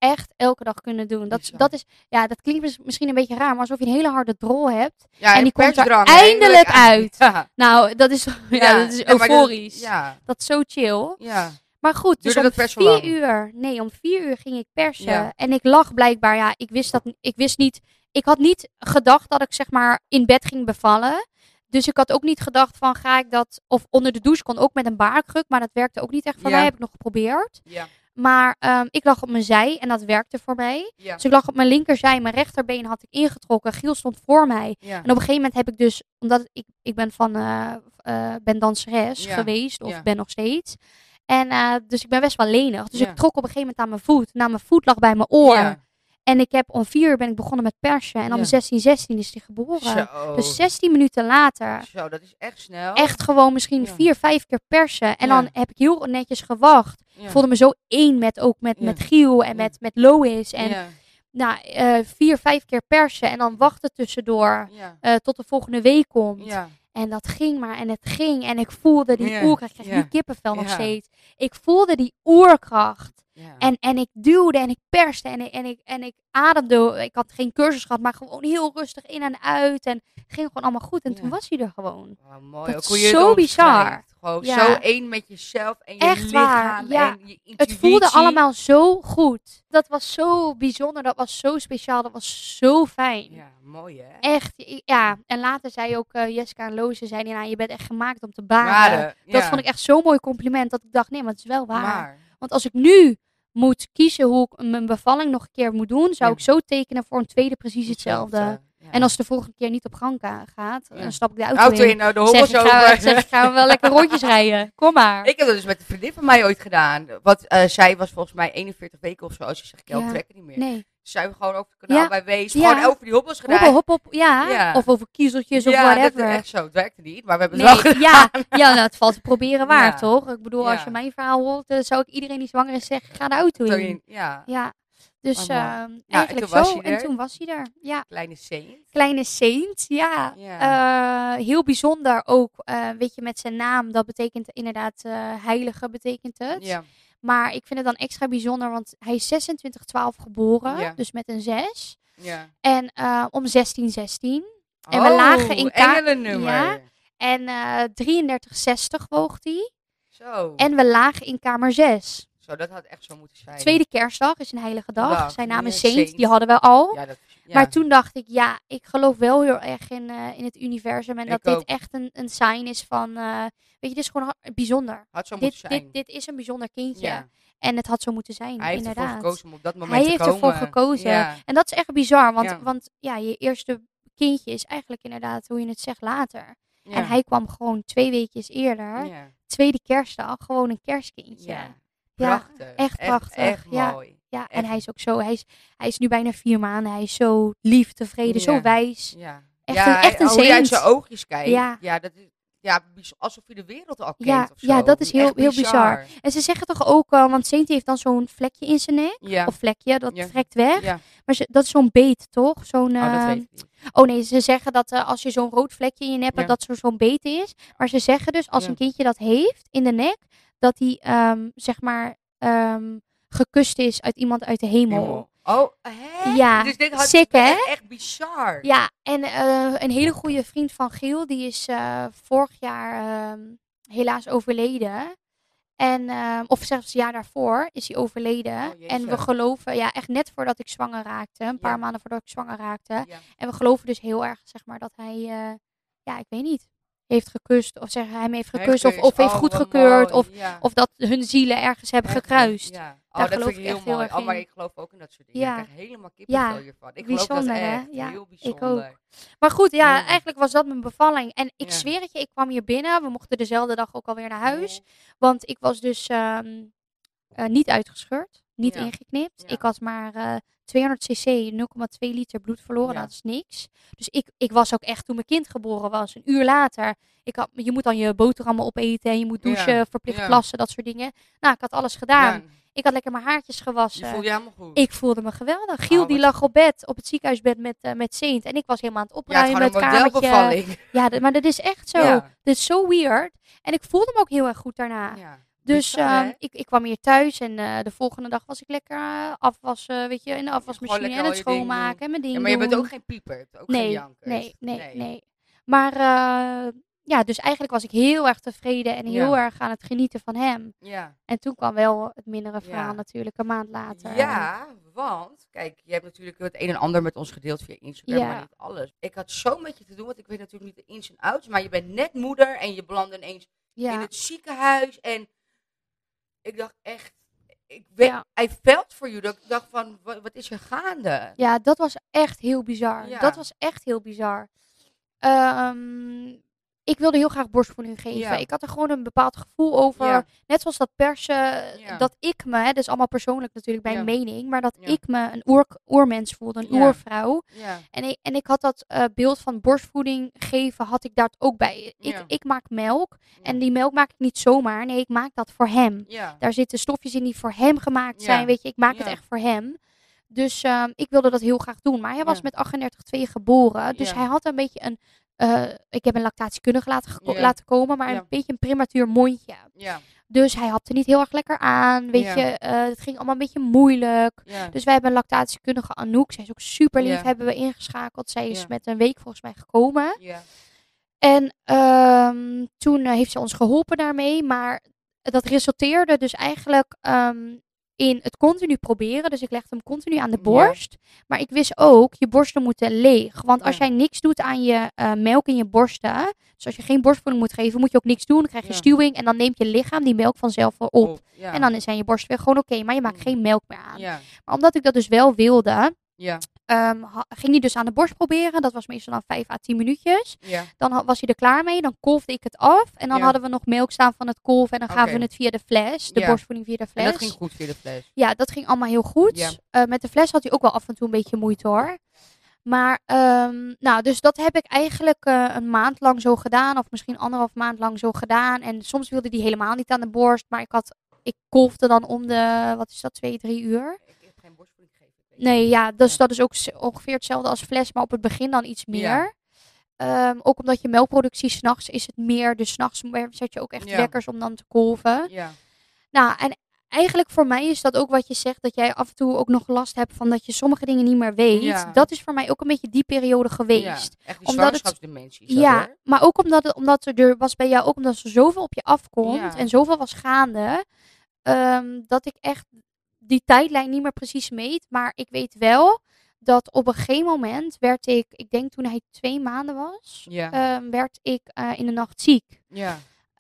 echt elke dag kunnen doen. Dat, Bizar. dat, is, ja, dat klinkt mis- misschien een beetje raar, maar alsof je een hele harde drol hebt. Ja, en die komt er persdrang, eindelijk uit. Ja, Nou, dat is, ja, dat is ja, maar dat- euforisch. Dat, Ja, is zo chill. ja. Maar goed, dus Duurde om dat pers zo vier lang? uur, nee, om vier uur ging ik persen. Ja. En ik lag blijkbaar, ja, ik wist dat, ik wist niet, ik had niet gedacht dat ik zeg maar in bed ging bevallen. Dus ik had ook niet gedacht van, ga ik dat, of onder de douche kon ook met een baarkruk, maar dat werkte ook niet echt voor Ja. mij, heb ik nog geprobeerd. Ja, Maar ehm, ik lag op mijn zij en dat werkte voor mij. ja, Dus ik lag op mijn linkerzij, mijn rechterbeen had ik ingetrokken, Giel stond voor mij. ja. En op een gegeven moment heb ik dus, omdat ik, ik ben van, eh eh, ben danseres Ja. geweest, of Ja. ben nog steeds. En eh, dus ik ben best wel lenig. Dus Ja. ik trok op een gegeven moment aan mijn voet. Nou, mijn voet lag bij mijn oor. Ja. En ik heb om vier uur ben ik begonnen met persen. En om Ja. zestien zestien is die geboren. Zo. Dus zestien minuten later. Zo, dat is echt snel. Echt gewoon misschien Ja. vier, vijf keer persen. En Ja. dan heb ik heel netjes gewacht. Ja. Ik voelde me zo één met, ook met, Ja. met Giel en Ja. met, met Lois. En Ja. nou, eh, vier, vijf keer persen. En dan wachten tussendoor Ja. eh, tot de volgende week komt. Ja. En dat ging maar en het ging. En ik voelde die Ja, oerkracht. Ik krijg ja, nu kippenvel nog ja. steeds. Ik voelde die oerkracht. Ja. En, en ik duwde en ik perste en ik, en, ik, en ik ademde. Ik had geen cursus gehad, maar gewoon heel rustig in en uit. En het ging gewoon allemaal goed. En Ja. toen was hij er gewoon. Oh, mooi. Dat Ook is hoe je het zo omschrijft. bizar. Gewoon Ja. zo één met jezelf en je Echt lichaam waar, ja. en je intuïtie. Het voelde allemaal zo goed. Dat was zo bijzonder. Dat was zo speciaal. Dat was zo fijn. Ja, mooi hè? Echt, ja. En later zei ook uh, Jessica en Loze, zeiden, nou, je bent echt gemaakt om te baren. Baren, Dat ja. vond ik echt zo'n mooi compliment. Dat ik dacht, nee, maar het is wel waar. Maar, Want als ik nu moet kiezen hoe ik mijn bevalling nog een keer moet doen, zou Ja. ik zo tekenen voor een tweede precies hetzelfde. ja. En als het de volgende keer niet op gang ka- gaat, Ja. dan stap ik de auto, auto in. in, nou de Zeg hobbels ik, ga, over. zeg ik, gaan we wel lekker rondjes rijden. Kom maar. Ik heb dat dus met een vriendin van mij ooit gedaan. Wat eh, zij was volgens mij eenenveertig weken of zo. Als je zegt, ik Ja. trek het niet meer. Nee. Dus zijn we gewoon over het kanaal Ja. bij Wees. Ja. Gewoon over die hobbels gedaan. Hoppel, hop, op. Ja. Ja. Of over kiezeltjes of ja, dat whatever. is echt zo. Het werkte niet, maar we hebben het wel Nee, gedaan. ja, ja, nou, het valt te proberen waar, Ja. toch? Ik bedoel, als Ja. je mijn verhaal hoort, dan zou ik iedereen die zwanger is zeggen, ga de auto Zo in. in- Ja, Ja, dus Oh, mooi. ehm, Ja, en eigenlijk toen was zo. hij En er. toen was hij er. Ja, kleine Saint. kleine Saint, ja. Ja. Eh, heel bijzonder ook, eh, weet je, met zijn naam. Dat betekent inderdaad, eh, heilige betekent het. Ja. Maar ik vind het dan extra bijzonder, want hij is zesentwintig twaalf geboren, Ja. dus met een zes. Ja. En eh, om zestien zestien. En we lagen in ka- engelennummer. Ja. En eh drieëndertig zestig woog hij. Zo. En we lagen in kamer zes. Zo, dat had echt zo moeten zijn. Tweede kerstdag is een heilige dag. Dag, Zijn naam is ja, Saint, Saint. die hadden we al. Ja, dat, ja. Maar toen dacht ik, ja, ik geloof wel heel erg in, eh, in het universum. En Ik dat dit ook. echt echt een, een sign is van, eh, weet je, dit is gewoon ha- bijzonder. Had zo moeten Dit, zijn. dit, dit is een bijzonder kindje. Ja. En het had zo moeten zijn, Hij heeft inderdaad. ervoor gekozen om op dat moment Hij te heeft komen. ervoor gekozen. Ja. En dat is echt bizar, want Ja. ja. want ja, je eerste kindje is eigenlijk inderdaad, hoe je het zegt, later. Ja. En hij kwam gewoon twee weekjes eerder, Ja. tweede kerstdag, gewoon een kerstkindje. Ja. Ja, Prachtig. echt prachtig, Echt, ja. mooi. Ja, en Echt. hij is ook zo, hij is, hij is nu bijna vier maanden, hij is zo lief, tevreden, zo Ja. wijs. Ja. Echt ja, een- echt een hoe hij uit saint. zijn oogjes kijkt. Ja. Ja, dat is, ja, bijz- alsof je de wereld al kent Ja, of zo. ja, dat is heel- Echt heel bizar. En ze zeggen toch ook, uh, want Saint heeft dan zo'n vlekje in zijn nek, Ja. of vlekje, dat Ja. trekt weg. Ja. Maar ze, dat is zo'n beet, toch? Zo'n, Oh, dat uh, weet ik niet. oh nee, ze zeggen dat uh, als je zo'n rood vlekje in je nek hebt, Ja. dat zo zo'n beet is. Maar ze zeggen dus, als Ja. een kindje dat heeft in de nek, dat hij, um, zeg maar, um, gekust is uit iemand uit de hemel. Hemel. Oh, hè? Ja, Dus dit had, sick, hè? Echt, echt bizar. Ja, en uh, een hele goede vriend van Giel, die is uh, vorig jaar um, helaas overleden. En, uh, of zelfs het jaar daarvoor is hij overleden. Oh, jeetje. En we geloven, ja, echt net voordat ik zwanger raakte, een paar Ja. maanden voordat ik zwanger raakte. Ja. En we geloven dus heel erg, zeg maar, dat hij, uh, ja, ik weet niet, heeft gekust. Of zeg, hij hem heeft gekust. Of, Gekust. of heeft Oh, goedgekeurd. wat Of, mooi. Ja. of dat hun zielen ergens hebben Echt, gekruist. Ja. Oh, Daar dat geloof vind ik ik heel echt heel mooi. erg Oh, maar in. ik geloof ook in dat soort dingen. Ja. Ik krijg helemaal kippenvel Ja. hiervan. Ik geloof Bijzonder, dat hè? echt. Ja, Heel ik bijzonder. Maar goed, ja, Ja. eigenlijk was dat mijn bevalling. En ik Ja. zweer het je, ik kwam hier binnen. We mochten dezelfde dag ook alweer naar huis. Want ik was dus um, uh, niet uitgescheurd. Niet Ja. ingeknipt. Ja. Ik had maar uh, tweehonderd cc, nul komma twee liter bloed verloren. Ja. Dat is niks. Dus ik, ik was ook echt toen mijn kind geboren was. Een uur later. Ik had, je moet dan je boterhammen opeten. En je moet douchen, Ja. verplicht Ja. plassen, dat soort dingen. Nou, ik had alles gedaan. Ja, Ik had lekker mijn haartjes gewassen. je voelde je helemaal goed. Ik voelde me geweldig. Giel Oh, die wat- lag op bed, op het ziekenhuisbed met, uh, met Saint. En ik was helemaal aan het ja, het is opruimen. gewoon een het kamertje. modelbevalling. Ja, d- maar dat is echt zo. Ja. Dat is zo weird. En ik voelde me ook heel erg goed daarna. Ja. Dus Bizar, hè? uh, ik, ik kwam hier thuis en uh, de volgende dag was ik lekker uh, afwassen, weet je, in de afwasmachine en het schoonmaken en mijn ding Ja, maar je doen. bent ook geen pieper, ook nee, geen janker. Nee, nee, nee, nee. Maar uh, ja, dus eigenlijk was ik heel erg tevreden en heel ja. erg aan het genieten van hem. Ja. En toen kwam wel het mindere verhaal ja. natuurlijk, een maand later. Ja, want, kijk, je hebt natuurlijk het een en ander met ons gedeeld via Instagram, ja. maar niet alles. Ik had zo met je te doen, want ik weet natuurlijk niet de ins en outs, maar je bent net moeder en je belandde ineens ja. in het ziekenhuis. En ik dacht echt, ik weet, ja. I felt for you. Dat ik dacht van, wat, wat is er gaande? Ja, dat was echt heel bizar. Ja. Dat was echt heel bizar. Um, ik wilde heel graag borstvoeding geven. Ja. Ik had er gewoon een bepaald gevoel over. Ja. Net zoals dat persen, ja. dat ik me, hè, dat is allemaal persoonlijk natuurlijk mijn ja. mening, maar dat ja. ik me een oer, oermens voelde, een ja. oervrouw. Ja. En, ik, en ik had dat uh, beeld van borstvoeding geven, had ik daar ook bij. Ik, ja. ik maak melk ja. en die melk maak ik niet zomaar. Nee, ik maak dat voor hem. Ja. Daar zitten stofjes in die voor hem gemaakt ja. zijn, weet je. Ik maak ja. het echt voor hem. Dus uh, ik wilde dat heel graag doen. Maar hij was ja. met achtendertig twee geboren. Dus ja. hij had een beetje een... Uh, ik heb een lactatiekundige laten, geko- ja. laten komen. Maar ja. een beetje een prematuur mondje. Ja. Dus hij hapte niet heel erg lekker aan. Weet ja. je, uh, het ging allemaal een beetje moeilijk. Ja. Dus wij hebben een lactatiekundige Anouk. Zij is ook super lief. Ja. Hebben we ingeschakeld. Zij is ja. met een week volgens mij gekomen. Ja. En um, toen uh, heeft ze ons geholpen daarmee. Maar dat resulteerde dus eigenlijk... Um, in het continu proberen. Dus ik legde hem continu aan de borst. Ja. Maar ik wist ook, je borsten moeten leeg. Want als ja. jij niks doet aan je uh, melk in je borsten. Dus als je geen borstvoeding moet geven, moet je ook niks doen. Dan krijg je ja. stuwing. En dan neemt je lichaam die melk vanzelf weer op. op ja. En dan zijn je borsten weer gewoon oké. Okay, maar je maakt mm. geen melk meer aan. Ja. Maar omdat ik dat dus wel wilde... Ja. Um, ha- ging hij dus aan de borst proberen. Dat was meestal dan vijf à tien minuutjes. Ja. Dan ha- was hij er klaar mee. Dan kolfde ik het af. En dan ja. hadden we nog melk staan van het kolven. En dan okay. gaven we het via de fles. De ja. borstvoeding via de fles. En dat ging goed via de fles? Ja, dat ging allemaal heel goed. Ja. Uh, met de fles had hij ook wel af en toe een beetje moeite hoor. Maar, um, nou, dus dat heb ik eigenlijk uh, een maand lang zo gedaan. Of misschien anderhalf maand lang zo gedaan. En soms wilde hij helemaal niet aan de borst. Maar ik had, ik kolfde dan om de, wat is dat, twee, drie uur. Ik heb geen borstvoeding gegeven. Nee, ja, dus ja. dat is ook ongeveer hetzelfde als fles, maar op het begin dan iets meer. Ja. Um, ook omdat je melkproductie 's nachts is het meer. Dus 's nachts zet je ook echt ja. wekkers om dan te kolven. Ja. Nou, en eigenlijk voor mij is dat ook wat je zegt, dat jij af en toe ook nog last hebt van dat je sommige dingen niet meer weet. Ja. Dat is voor mij ook een beetje die periode geweest. Ja, echt die zwangerschapsdementie. Ja, hoor. maar ook omdat, het, omdat er was bij jou ook omdat er zoveel op je afkomt ja. en zoveel was gaande, um, dat ik echt die tijdlijn niet meer precies meet. Maar ik weet wel dat op een gegeven moment werd ik, ik denk toen hij twee maanden was, ja. um, werd ik uh, in de nacht ziek. Ja.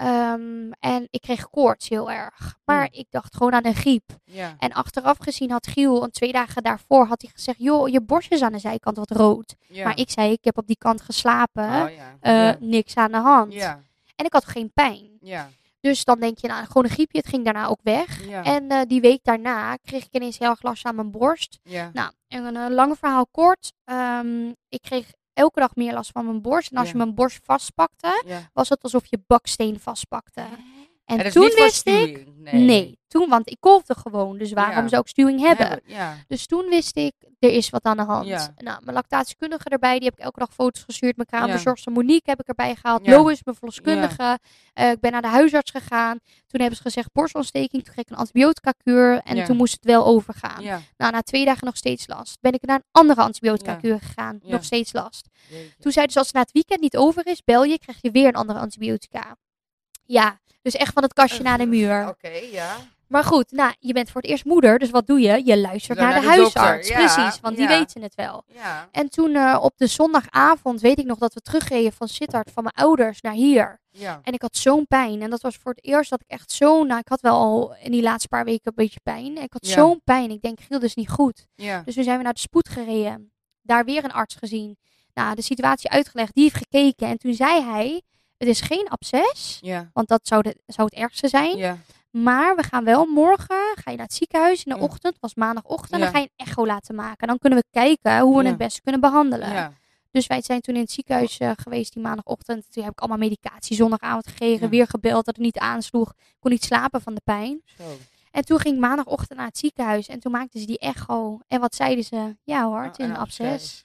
Um, en ik kreeg koorts heel erg. Maar mm. ik dacht gewoon aan een griep. Ja. En achteraf gezien had Giel, een twee dagen daarvoor, had hij gezegd, joh, je borstje is aan de zijkant wat rood. Ja. Maar ik zei, ik heb op die kant geslapen. Oh, ja. Uh, ja. Niks aan de hand. Ja. En ik had geen pijn. Ja. Dus dan denk je, nou, gewoon een griepje. Het ging daarna ook weg. Ja. En uh, die week daarna kreeg ik ineens heel erg last aan mijn borst. Ja. Nou, en een uh, lang verhaal kort. Um, ik kreeg elke dag meer last van mijn borst. En als ja. je mijn borst vastpakte, ja. was het alsof je baksteen vastpakte. En, en toen wist ik... Nee. nee, toen, want ik kolfde gewoon. Dus waarom ja. zou ik stuwing hebben? Ja, ja. Dus toen wist ik, er is wat aan de hand. Ja. Nou, mijn lactatiekundige erbij, die heb ik elke dag foto's gestuurd. Mijn kraamverzorgster ja. Monique heb ik erbij gehaald. Ja. Lois, mijn verloskundige. Ja. Uh, ik ben naar de huisarts gegaan. Toen hebben ze gezegd borstontsteking. Toen kreeg ik een antibiotica-kuur. En ja. toen moest het wel overgaan. Ja. Nou, na twee dagen nog steeds last. Ben ik naar een andere antibiotica-kuur ja. gegaan. Ja. Nog steeds last. Jeetje. Toen zeiden ze, als het na het weekend niet over is, bel je, krijg je weer een andere antibiotica. Ja, dus echt van het kastje uh, naar de muur. Oké, okay, ja. Maar goed, nou, je bent voor het eerst moeder, dus wat doe je? Je luistert naar, naar de, de huisarts. Ja, precies, want ja. die weten het wel. Ja. En toen uh, op de zondagavond weet ik nog dat we terugreden van Sittard van mijn ouders naar hier. Ja. En ik had zo'n pijn. En dat was voor het eerst dat ik echt zo... Nou, ik had wel al in die laatste paar weken een beetje pijn. En ik had ja. zo'n pijn. Ik denk, Giel, dat is niet goed. Ja. Dus toen zijn we naar de spoed gereden. Daar weer een arts gezien. Nou, de situatie uitgelegd. Die heeft gekeken. En toen zei hij, het is geen absces. Ja. Want dat zou, de, zou het ergste zijn. Ja. Maar we gaan wel morgen, ga je naar het ziekenhuis in de ja. ochtend, was maandagochtend, ja. dan ga je een echo laten maken. Dan kunnen we kijken hoe we ja. het beste kunnen behandelen. Ja. Dus wij zijn toen in het ziekenhuis uh, geweest die maandagochtend. Toen heb ik allemaal medicatie zondagavond gekregen, ja. weer gebeld dat het niet aansloeg. Ik kon niet slapen van de pijn. Zo. En toen ging ik maandagochtend naar het ziekenhuis en toen maakten ze die echo. En wat zeiden ze? Ja hoor, het is een absces.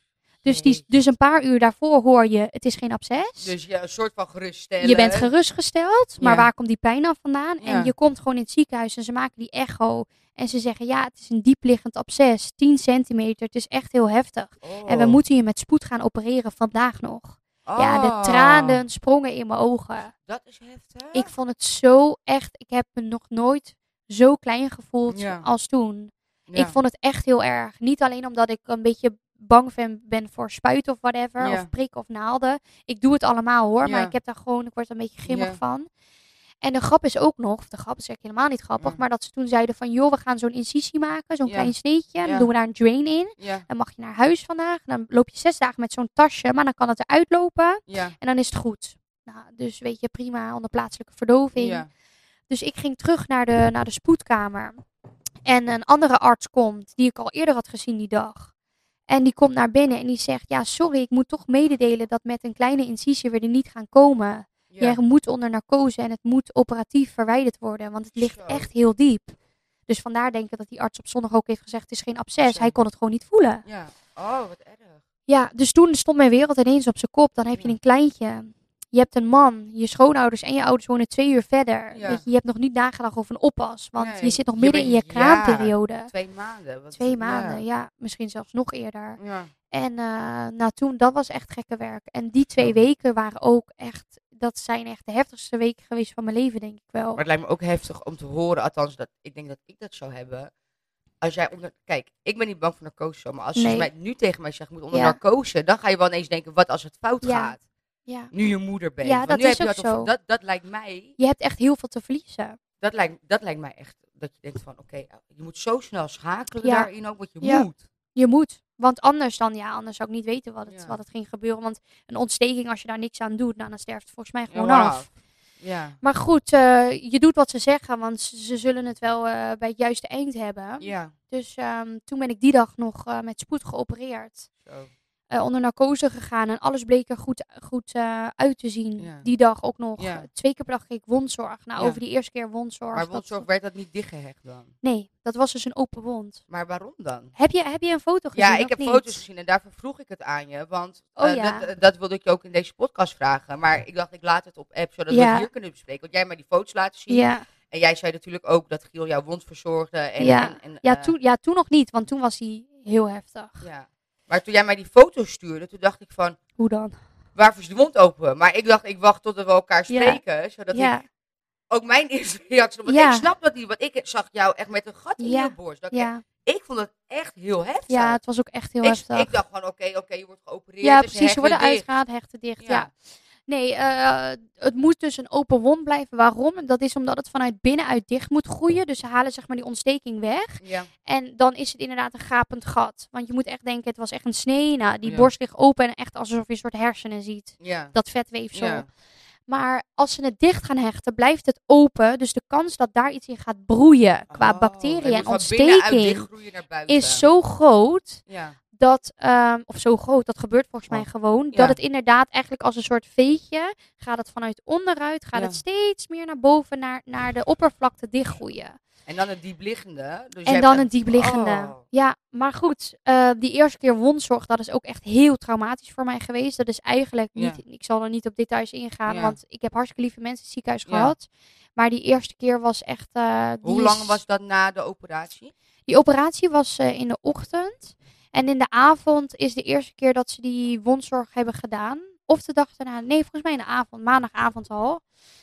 Dus, die, dus een paar uur daarvoor hoor je, het is geen absces. Dus je een soort van geruststellen. Je bent gerustgesteld, maar Ja. waar komt die pijn dan vandaan? Ja. En je komt gewoon in het ziekenhuis en ze maken die echo. En ze zeggen, ja, het is een diepliggend absces, tien centimeter. Het is echt heel heftig. Oh. En we moeten je met spoed gaan opereren vandaag nog. Ja, de Oh. tranen sprongen in mijn ogen. Dat is heftig. Ik vond het zo echt, ik heb me nog nooit zo klein gevoeld Ja. als toen. Ja. Ik vond het echt heel erg. Niet alleen omdat ik een beetje bang ben, ben voor spuiten of whatever. Ja. Of prikken of naalden. Ik doe het allemaal hoor. Ja. Maar ik heb daar gewoon, ik word er een beetje grimmig Ja. van. En de grap is ook nog, de grap is eigenlijk helemaal niet grappig. Ja. Maar dat ze toen zeiden van, joh, we gaan zo'n incisie maken. Zo'n Ja. klein sneetje. En Ja. dan doen we daar een drain in. Ja, Dan mag je naar huis vandaag. Dan loop je zes dagen met zo'n tasje. Maar dan kan het eruit lopen. ja, En dan is het goed. Nou, dus weet je, prima onder plaatselijke verdoving. ja. Dus ik ging terug naar de, naar de spoedkamer. En een andere arts komt, die ik al eerder had gezien die dag. En die komt naar binnen en die zegt, ja sorry, ik moet toch mededelen dat met een kleine incisie we er niet gaan komen. Ja. Jij moet onder narcose en het moet operatief verwijderd worden, want het ligt Zo. echt heel diep. Dus vandaar denk ik dat die arts op zondag ook heeft gezegd, het is geen absces. Zo. Hij kon het gewoon niet voelen. Ja. Oh, wat erg. Ja, dus toen stond mijn wereld ineens op zijn kop. Dan heb je Ja. een kleintje. Je hebt een man, je schoonouders en je ouders wonen twee uur verder. Ja. Weet je, je hebt nog niet nagedacht over een oppas. Want Nee, je zit nog je midden in je bent- ja. kraamperiode. Twee maanden. Wat, Twee maanden, ja. Misschien zelfs nog eerder. Ja. En uh, nou toen, dat was echt gekke werk. En die twee Zo. weken waren ook echt, dat zijn echt de heftigste weken geweest van mijn leven, denk ik wel. Maar het lijkt me ook heftig om te horen, althans, dat ik denk dat ik dat zou hebben. Als jij onder, kijk, ik ben niet bang voor narcose, zo, maar als Nee. ze mij nu tegen mij zegt, je moet onder Ja. narcose, dan ga je wel ineens denken, wat als het fout Ja. gaat? Ja. Nu je moeder bent. Ja, Want dat nu is heb je ook dat, zo. op- dat, dat lijkt mij, Je hebt echt heel veel te verliezen. dat lijkt, dat lijkt mij echt, dat je denkt van, oké, je moet zo snel schakelen Ja. daarin ook, want je Ja. moet. Je moet. Want anders dan, ja, anders zou ik niet weten wat het, Ja. wat het ging gebeuren. Want een ontsteking, als je daar niks aan doet, nou, dan sterft het volgens mij gewoon Ja, af. Ja. Maar goed, eh, je doet wat ze zeggen, want ze, ze zullen het wel eh, bij het juiste eind hebben. Ja. Dus ehm, toen ben ik die dag nog eh, met spoed geopereerd. Zo. Eh, onder narcose gegaan en alles bleek er goed, goed eh, uit te zien. Ja. Die dag ook nog. Ja. Twee keer per dag kreeg ik wondzorg. Nou, Ja. over die eerste keer wondzorg. Maar dat- wondzorg werd dat niet dichtgehecht dan? Nee, dat was dus een open wond. Maar waarom dan? Heb je, heb je een foto gezien? Ja, ik of heb niet? foto's gezien en daarvoor vroeg ik het aan je. Want Oh, eh, ja. dat, dat wilde ik je ook in deze podcast vragen. Maar ik dacht, ik laat het op app, zodat we Ja. het hier kunnen bespreken. Want jij mij die foto's laten zien. Ja, En jij zei natuurlijk ook dat Giel jouw wond verzorgde. En, Ja. en, en, ja, eh, toen, ja, toen nog niet, want toen was hij heel heftig. ja. Maar toen jij mij die foto's stuurde, toen dacht ik van, Hoe dan? waarvoor is de wond open? Maar ik dacht, ik wacht tot we elkaar Ja. spreken. Zodat Ja. ik ook mijn eerste reactie... Want Ja. ik snap dat niet, want ik zag jou echt met een gat in Ja. je borst. Dat ik, Ja. ik vond het echt heel heftig. ja, het was ook echt heel ik, heftig. ik dacht gewoon, oké, oké, je wordt geopereerd. Ja, dus precies. Ze worden hechten dicht. uitgehaald, hechten dicht. Ja. Ja. Nee, eh, het moet dus een open wond blijven. Waarom? Dat is omdat het vanuit binnenuit dicht moet groeien. Dus ze halen zeg maar die ontsteking weg. Ja. En dan is het inderdaad een gapend gat. Want je moet echt denken, het was echt een snee. Nou, die Ja. borst ligt open en echt alsof je een soort hersenen ziet. Ja. Dat vetweefsel. Ja. Maar als ze het dicht gaan hechten, blijft het open. Dus de kans dat daar iets in gaat broeien qua Oh, bacteriën het en moet van binnenuit ontsteking dichtgroeien naar buiten. is zo groot. Ja. Dat, ehm, of zo groot, dat gebeurt volgens mij Oh. gewoon. Ja. Dat het inderdaad eigenlijk als een soort veetje, gaat het vanuit onderuit, gaat Ja. het steeds meer naar boven, naar, naar de oppervlakte dichtgroeien. En dan het diepliggende. Dus je En hebt dan een- een diepliggende. Oh. Ja, maar goed, eh, die eerste keer wondzorg, dat is ook echt heel traumatisch voor mij geweest. Dat is eigenlijk Ja. niet, ik zal er niet op details ingaan, Ja. want ik heb hartstikke lieve mensen in het ziekenhuis Ja. gehad. Maar die eerste keer was echt... eh, die Hoe lang is- was dat na de operatie? Die operatie was eh, in de ochtend. En in de avond is de eerste keer dat ze die wondzorg hebben gedaan. Of de dag daarna. Nee, volgens mij in de avond. Maandagavond al.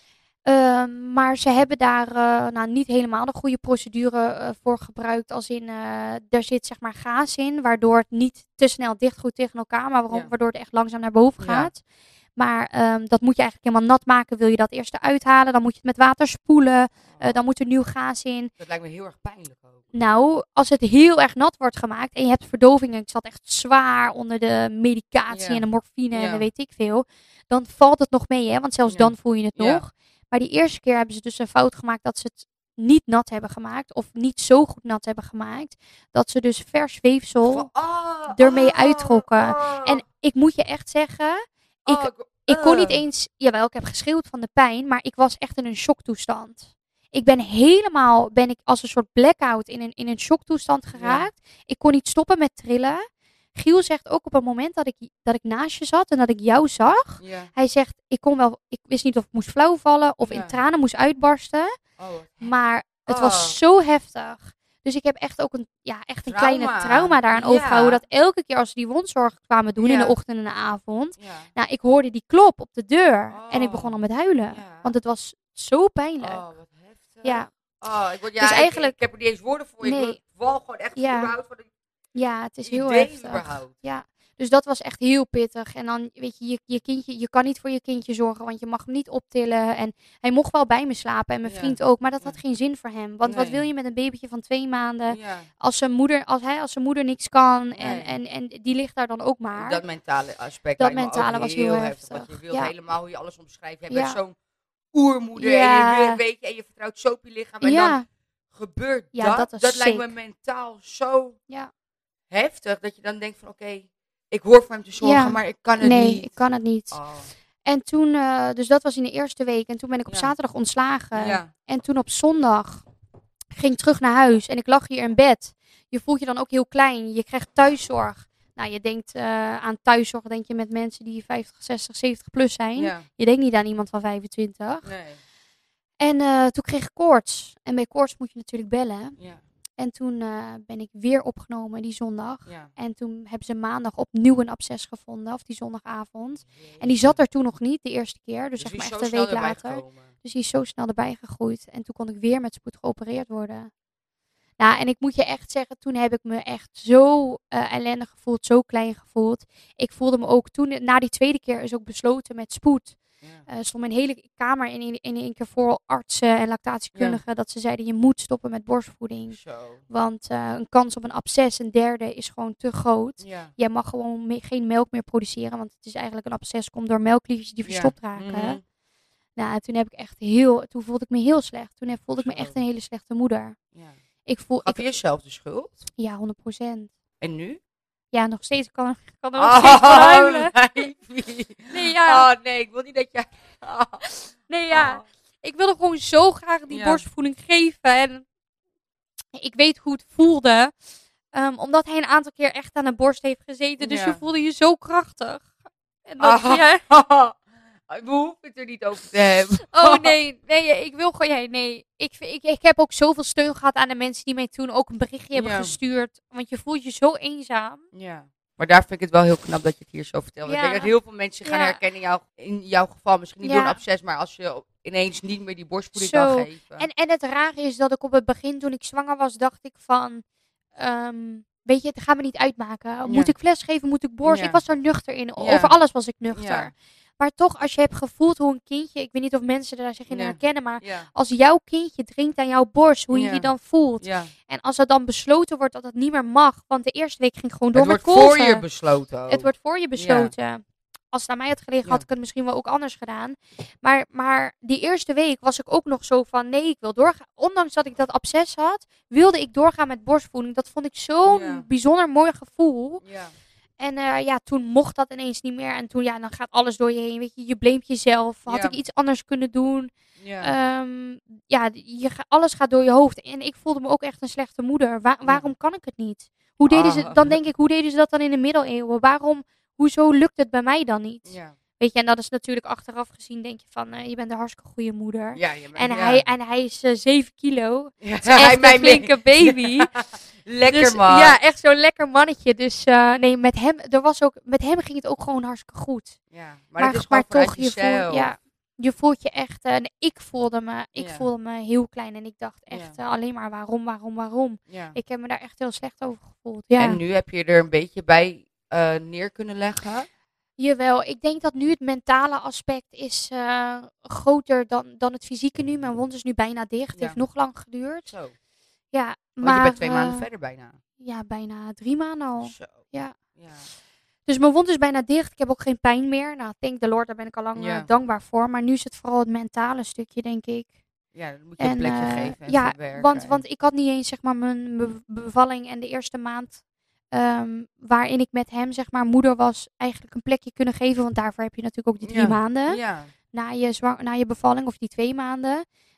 Ehm, maar ze hebben daar eh, nou, niet helemaal de goede procedure eh, voor gebruikt. Als in, eh, er zit zeg maar gaas in. Waardoor het niet te snel dichtgroeit tegen elkaar. Maar waarom, Ja. waardoor het echt langzaam naar boven Ja. gaat. Maar ehm, dat moet je eigenlijk helemaal nat maken. Wil je dat eerst eruit halen. Dan moet je het met water spoelen. Eh, dan moet er nieuw gaas in. Dat lijkt me heel erg pijnlijk ook. Nou, als het heel erg nat wordt gemaakt en je hebt verdoving en ik zat echt zwaar onder de medicatie Ja. en de morfine en Ja. de weet ik veel, dan valt het nog mee, hè? Want zelfs Ja. dan voel je het Ja. nog. Maar die eerste keer hebben ze dus een fout gemaakt dat ze het niet nat hebben gemaakt of niet zo goed nat hebben gemaakt, dat ze dus vers weefsel Van, oh, ermee oh, uittrokken. oh, En ik moet je echt zeggen, ik, oh, ik, ik kon uh. niet eens, jawel, ik heb geschreeuwd van de pijn, maar ik was echt in een shocktoestand. Ik ben helemaal, ben ik als een soort blackout in een, in een shocktoestand geraakt. Ik kon niet stoppen met trillen. Giel zegt ook op het moment dat ik, dat ik naast je zat en dat ik jou zag. Ja. Hij zegt, ik kon wel, ik wist niet of ik moest flauw vallen of Ja. in tranen moest uitbarsten. Oh, Maar het Oh. was zo heftig. Dus ik heb echt ook een, ja, echt een Trauma. kleine trauma daaraan Ja. overgehouden. Dat elke keer als ze die wondzorg kwamen doen Ja. in de ochtend en de avond. ja. Nou, ik hoorde die klop op de deur. Oh. En ik begon al met huilen. Ja. Want het was zo pijnlijk. Oh, wat heftig. Ja. Oh, ik, word, ja, Dus ik- eigenlijk- ik, heb er niet eens woorden voor. Nee. Ik val gewoon echt Ja. überhaupt van het Ja, het is heel idee heftig. überhaupt. Ja. Dus dat was echt heel pittig. En dan, weet je, je, je kindje, je kan niet voor je kindje zorgen, want je mag hem niet optillen. En hij mocht wel bij me slapen en mijn Ja. vriend ook, maar dat Ja. had geen zin voor hem. Want wat Nee. wil je met een babytje van twee maanden? Ja. Als zijn moeder, als hij, als zijn moeder niks kan en, Nee. en, en die ligt daar dan ook maar. Dat mentale aspect Dat lijkt me mentale ook was heel heel heftig. Want heftig. je wilt Ja. helemaal hoe je alles omschrijft. Je Ja. bent zo'n oermoeder Ja. en je wil- weet je, en je vertrouwt zo op je lichaam. En ja, dan gebeurt Ja, dat. dat Dat, is lijkt me sick. mentaal zo ja. heftig. Dat je dan denkt van oké, ik hoor voor hem te zorgen, Ja. maar ik kan het Nee, niet. ik kan het niet. Oh. En toen, eh, dus dat was in de eerste week. En toen ben ik op Ja. zaterdag ontslagen. Ja. En toen op zondag ging ik terug naar huis. En ik lag hier in bed. Je voelt je dan ook heel klein. Je krijgt thuiszorg. Nou, je denkt eh, aan thuiszorg, denk je met mensen die vijftig, zestig, zeventig plus zijn. Ja. Je denkt niet aan iemand van vijfentwintig. Nee. En eh, toen kreeg ik koorts. En bij koorts moet je natuurlijk bellen. Ja. En toen eh, ben ik weer opgenomen die zondag. Ja. En toen hebben ze maandag opnieuw een absces gevonden. Of die zondagavond. En die zat er toen nog niet, de eerste keer. Dus, Dus zeg die maar is echt zo een snel week erbij later. gekomen. Dus die is zo snel erbij gegroeid. En toen kon ik weer met spoed geopereerd worden. Nou, en ik moet je echt zeggen, toen heb ik me echt zo eh, ellendig gevoeld, zo klein gevoeld. Ik voelde me ook toen, na die tweede keer is ook besloten met spoed. Ja. Eh stond mijn hele kamer in, in, in één keer voor artsen en lactatiekundigen. Dat ze zeiden, je moet stoppen met borstvoeding. Zo. Want eh, een kans op een absces, een derde, is gewoon te groot. Ja. Jij mag gewoon me- geen melk meer produceren. Want het is eigenlijk een absces, komt door melkliefjes die Ja. verstopt raken. Mhm. Nou, en toen heb ik echt heel, toen voelde ik me heel slecht. Toen heb- voelde ik me Zo. echt een hele slechte moeder. Ja. Ik voel, Gaf ik, je jezelf de schuld? ja, honderd procent. En nu? Ja, nog steeds, ik kan, ik kan er nog steeds van huilen. nee. Nee, ja, Oh nee, ik wil niet dat jij... Oh. nee, ja. Oh. Ik wilde gewoon zo graag die Ja. borstvoeding geven. En ik weet hoe het voelde. Ehm, omdat hij een aantal keer echt aan de borst heeft gezeten. Dus Ja. je voelde je zo krachtig. En dat, Ah. ja, We hoeven het er niet over te hebben. oh nee, nee, ik wil gewoon, ja, nee. Ik, vind- ik, ik heb ook zoveel steun gehad aan de mensen die mij toen ook een berichtje hebben Ja. gestuurd. Want je voelt je zo eenzaam. Ja. Maar daar vind ik het wel heel knap dat je het hier zo vertelt. Ja. Ik denk dat heel veel mensen gaan Ja. herkennen in jouw, in jouw geval. Misschien niet Ja. door een absces, maar als je ineens niet meer die borstvoeding Zo. kan geven. En, en het rare is dat ik op het begin, toen ik zwanger was, dacht ik van... ehm, weet je, het gaat me niet uitmaken. Moet Ja. ik fles geven? Moet ik borst? Ja. Ik was er nuchter in. Ja. Over alles was ik nuchter. Ja. Maar toch, als je hebt gevoeld hoe een kindje... Ik weet niet of mensen daar zich in Ja. herkennen, maar... Ja. Als jouw kindje drinkt aan jouw borst, hoe je Ja. je dan voelt. Ja. En als er dan besloten wordt dat het niet meer mag... Want de eerste week ging gewoon door Het met wordt voor kolven. je besloten ook. Het wordt voor je besloten. Als het aan mij had gelegen, Ja. had ik het misschien wel ook anders gedaan. Maar, maar die eerste week was ik ook nog zo van, nee, ik wil doorgaan. Ondanks dat ik dat absces had, wilde ik doorgaan met borstvoeding. Dat vond ik zo'n Ja. bijzonder mooi gevoel. Ja. En eh, ja, toen mocht dat ineens niet meer. En toen, ja, dan gaat alles door je heen. Weet je, je blamet jezelf. Had Ja. ik iets anders kunnen doen? Ja. Ehm, ja, je, ga- alles gaat door je hoofd. En ik voelde me ook echt een slechte moeder. Wa- waarom kan ik het niet? Hoe deden ze, Ah. dan denk ik, hoe deden ze dat dan in de middeleeuwen? Waarom, hoezo lukt het bij mij dan niet? Ja. Weet je, en dat is natuurlijk achteraf gezien, denk je van, eh, je bent een hartstikke goede moeder. Ja, je bent- En, ja. hij, en hij is eh, zeven kilo. Ja, Echt een mij flinke baby. Lekker Dus, man. Ja, echt zo'n lekker mannetje. Dus eh, nee, met hem, er was ook, met hem ging het ook gewoon hartstikke goed. Ja, Maar, dat is gewoon maar vanuit toch, je voelt, jezelf. ja, je voelt je echt, eh, nee, ik voelde me, ik Ja. voelde me heel klein. En ik dacht echt Ja. eh, alleen maar waarom, waarom, waarom. Ja. Ik heb me daar echt heel slecht over gevoeld. Ja. En nu heb je er een beetje bij eh, neer kunnen leggen. Jawel, ik denk dat nu het mentale aspect is eh, groter dan, dan het fysieke nu. Mijn wond is nu bijna dicht. Het Ja. heeft nog lang geduurd. Zo. Ja, Want maar je bent twee eh, maanden verder bijna. ja, bijna drie maanden al. Zo. Ja. Ja. Dus mijn wond is bijna dicht. Ik heb ook geen pijn meer. Nou, thank the Lord, daar ben ik al lang Ja. eh, dankbaar voor. Maar nu is het vooral het mentale stukje, denk ik. Ja, dan moet je een En, plekje eh, geven en ja, verwerken. want, want ik had niet eens zeg maar mijn be- bevalling en de eerste maand ehm, waarin ik met hem zeg maar moeder was, eigenlijk een plekje kunnen geven. Want daarvoor heb je natuurlijk ook die drie Ja. maanden Ja. na je, zwang, na je bevalling of die twee maanden.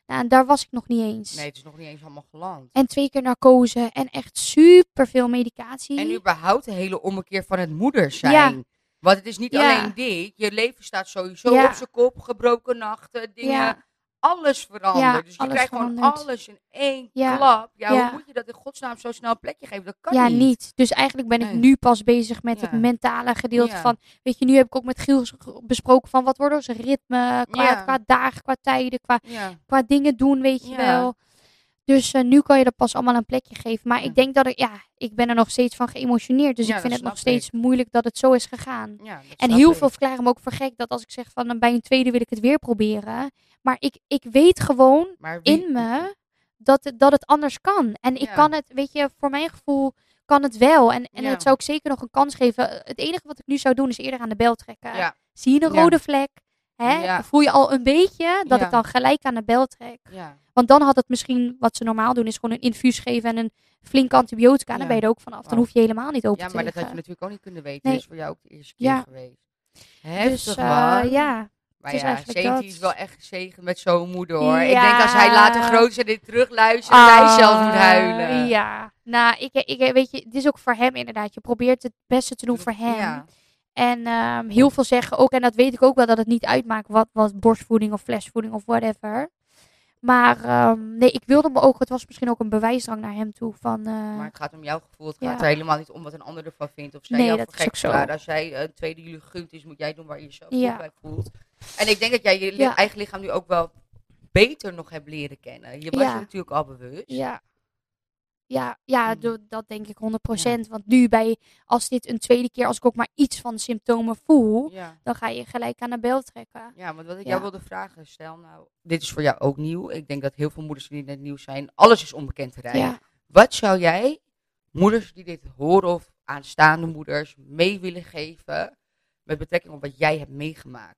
Nou, en daar was ik nog niet eens. Nee, het is nog niet eens allemaal geland. En twee keer narcose en echt super veel medicatie. En überhaupt de hele ommekeer van het moeder zijn. Ja. Want het is niet Ja. alleen dit. Je leven staat sowieso Ja. op zijn kop. Gebroken nachten, dingen. Ja. Alles verandert. Ja, dus je alles krijgt gewoon verandert. alles in één Ja. klap. Ja, Ja. hoe moet je dat in godsnaam zo snel een plekje geven? Dat kan Ja, niet. niet. Dus eigenlijk ben ik Nee. nu pas bezig met Ja. het mentale gedeelte Ja. van... Weet je, nu heb ik ook met Giel g- besproken van wat wordt ons ritme qua, Ja. qua dagen, qua tijden, qua, Ja. qua dingen doen, weet je Ja. wel. Dus eh, nu kan je dat pas allemaal een plekje geven. Maar Ja. ik denk dat ik, ja, ik ben er nog steeds van geëmotioneerd. Dus Ja, ik vind dat het nog snap steeds moeilijk dat het zo is gegaan. Ja, dat En snap heel ik. veel verklaren me ook voor gek dat als ik zeg van dan bij een tweede wil ik het weer proberen. Maar ik, ik weet gewoon Maar wie- in me dat het, dat het anders kan. En ik Ja. kan het, weet je, voor mijn gevoel kan het wel. En, en Ja. het zou ik zeker nog een kans geven. Het enige wat ik nu zou doen is eerder aan de bel trekken. Ja. Zie je een Ja. rode vlek? Hè? Ja. Voel je al een beetje dat Ja. ik dan gelijk aan de bel trek? Ja. Want dan had het misschien, wat ze normaal doen, is gewoon een infuus geven en een flinke antibiotica. En dan Ja. ben je er ook vanaf. Dan Oh. hoef je helemaal niet open ja, te maar dat had liggen. je natuurlijk ook niet kunnen weten. Nee. Dit is voor jou ook de eerste keer Ja. geweest. Heftig, Dus eh, man. ja. Maar het is ja, eigenlijk Zeti dat. is wel echt gezegend met zo'n moeder, hoor. Ik Ja. denk als hij later groot is en dit terugluistert, dat hij zelf moet huilen. Ah, Ja, nou, ik, ik, weet je, het is ook voor hem inderdaad. Je probeert het beste te doen voor hem. Ja. En ehm, heel veel zeggen ook, en dat weet ik ook wel, dat het niet uitmaakt wat, wat borstvoeding of flesvoeding of whatever. Maar ehm, nee, ik wilde me ook, het was misschien ook een bewijsdrang naar hem toe. Van, eh, Maar het gaat om jouw gevoel. Het Ja. gaat er helemaal niet om wat een ander ervan vindt. Of zij Nee, jou dat voor is gek ook zo. verklaren. Als jij een tweede jullie gunt is, moet jij doen waar je jezelf Ja. goed bij voelt. En ik denk dat jij je li- Ja. eigen lichaam nu ook wel beter nog hebt leren kennen. Je was Ja. je natuurlijk al bewust. ja, ja, ja Mm. do- dat denk ik honderd procent. Want nu bij, als dit een tweede keer, als ik ook maar iets van de symptomen voel, Ja. dan ga je gelijk aan de bel trekken. Ja, want wat ik Ja. jou wilde vragen, stel nou, dit is voor jou ook nieuw. Ik denk dat heel veel moeders die net nieuw zijn, alles is onbekend terrein. Ja. Wat zou jij moeders die dit horen of aanstaande moeders mee willen geven met betrekking op wat jij hebt meegemaakt?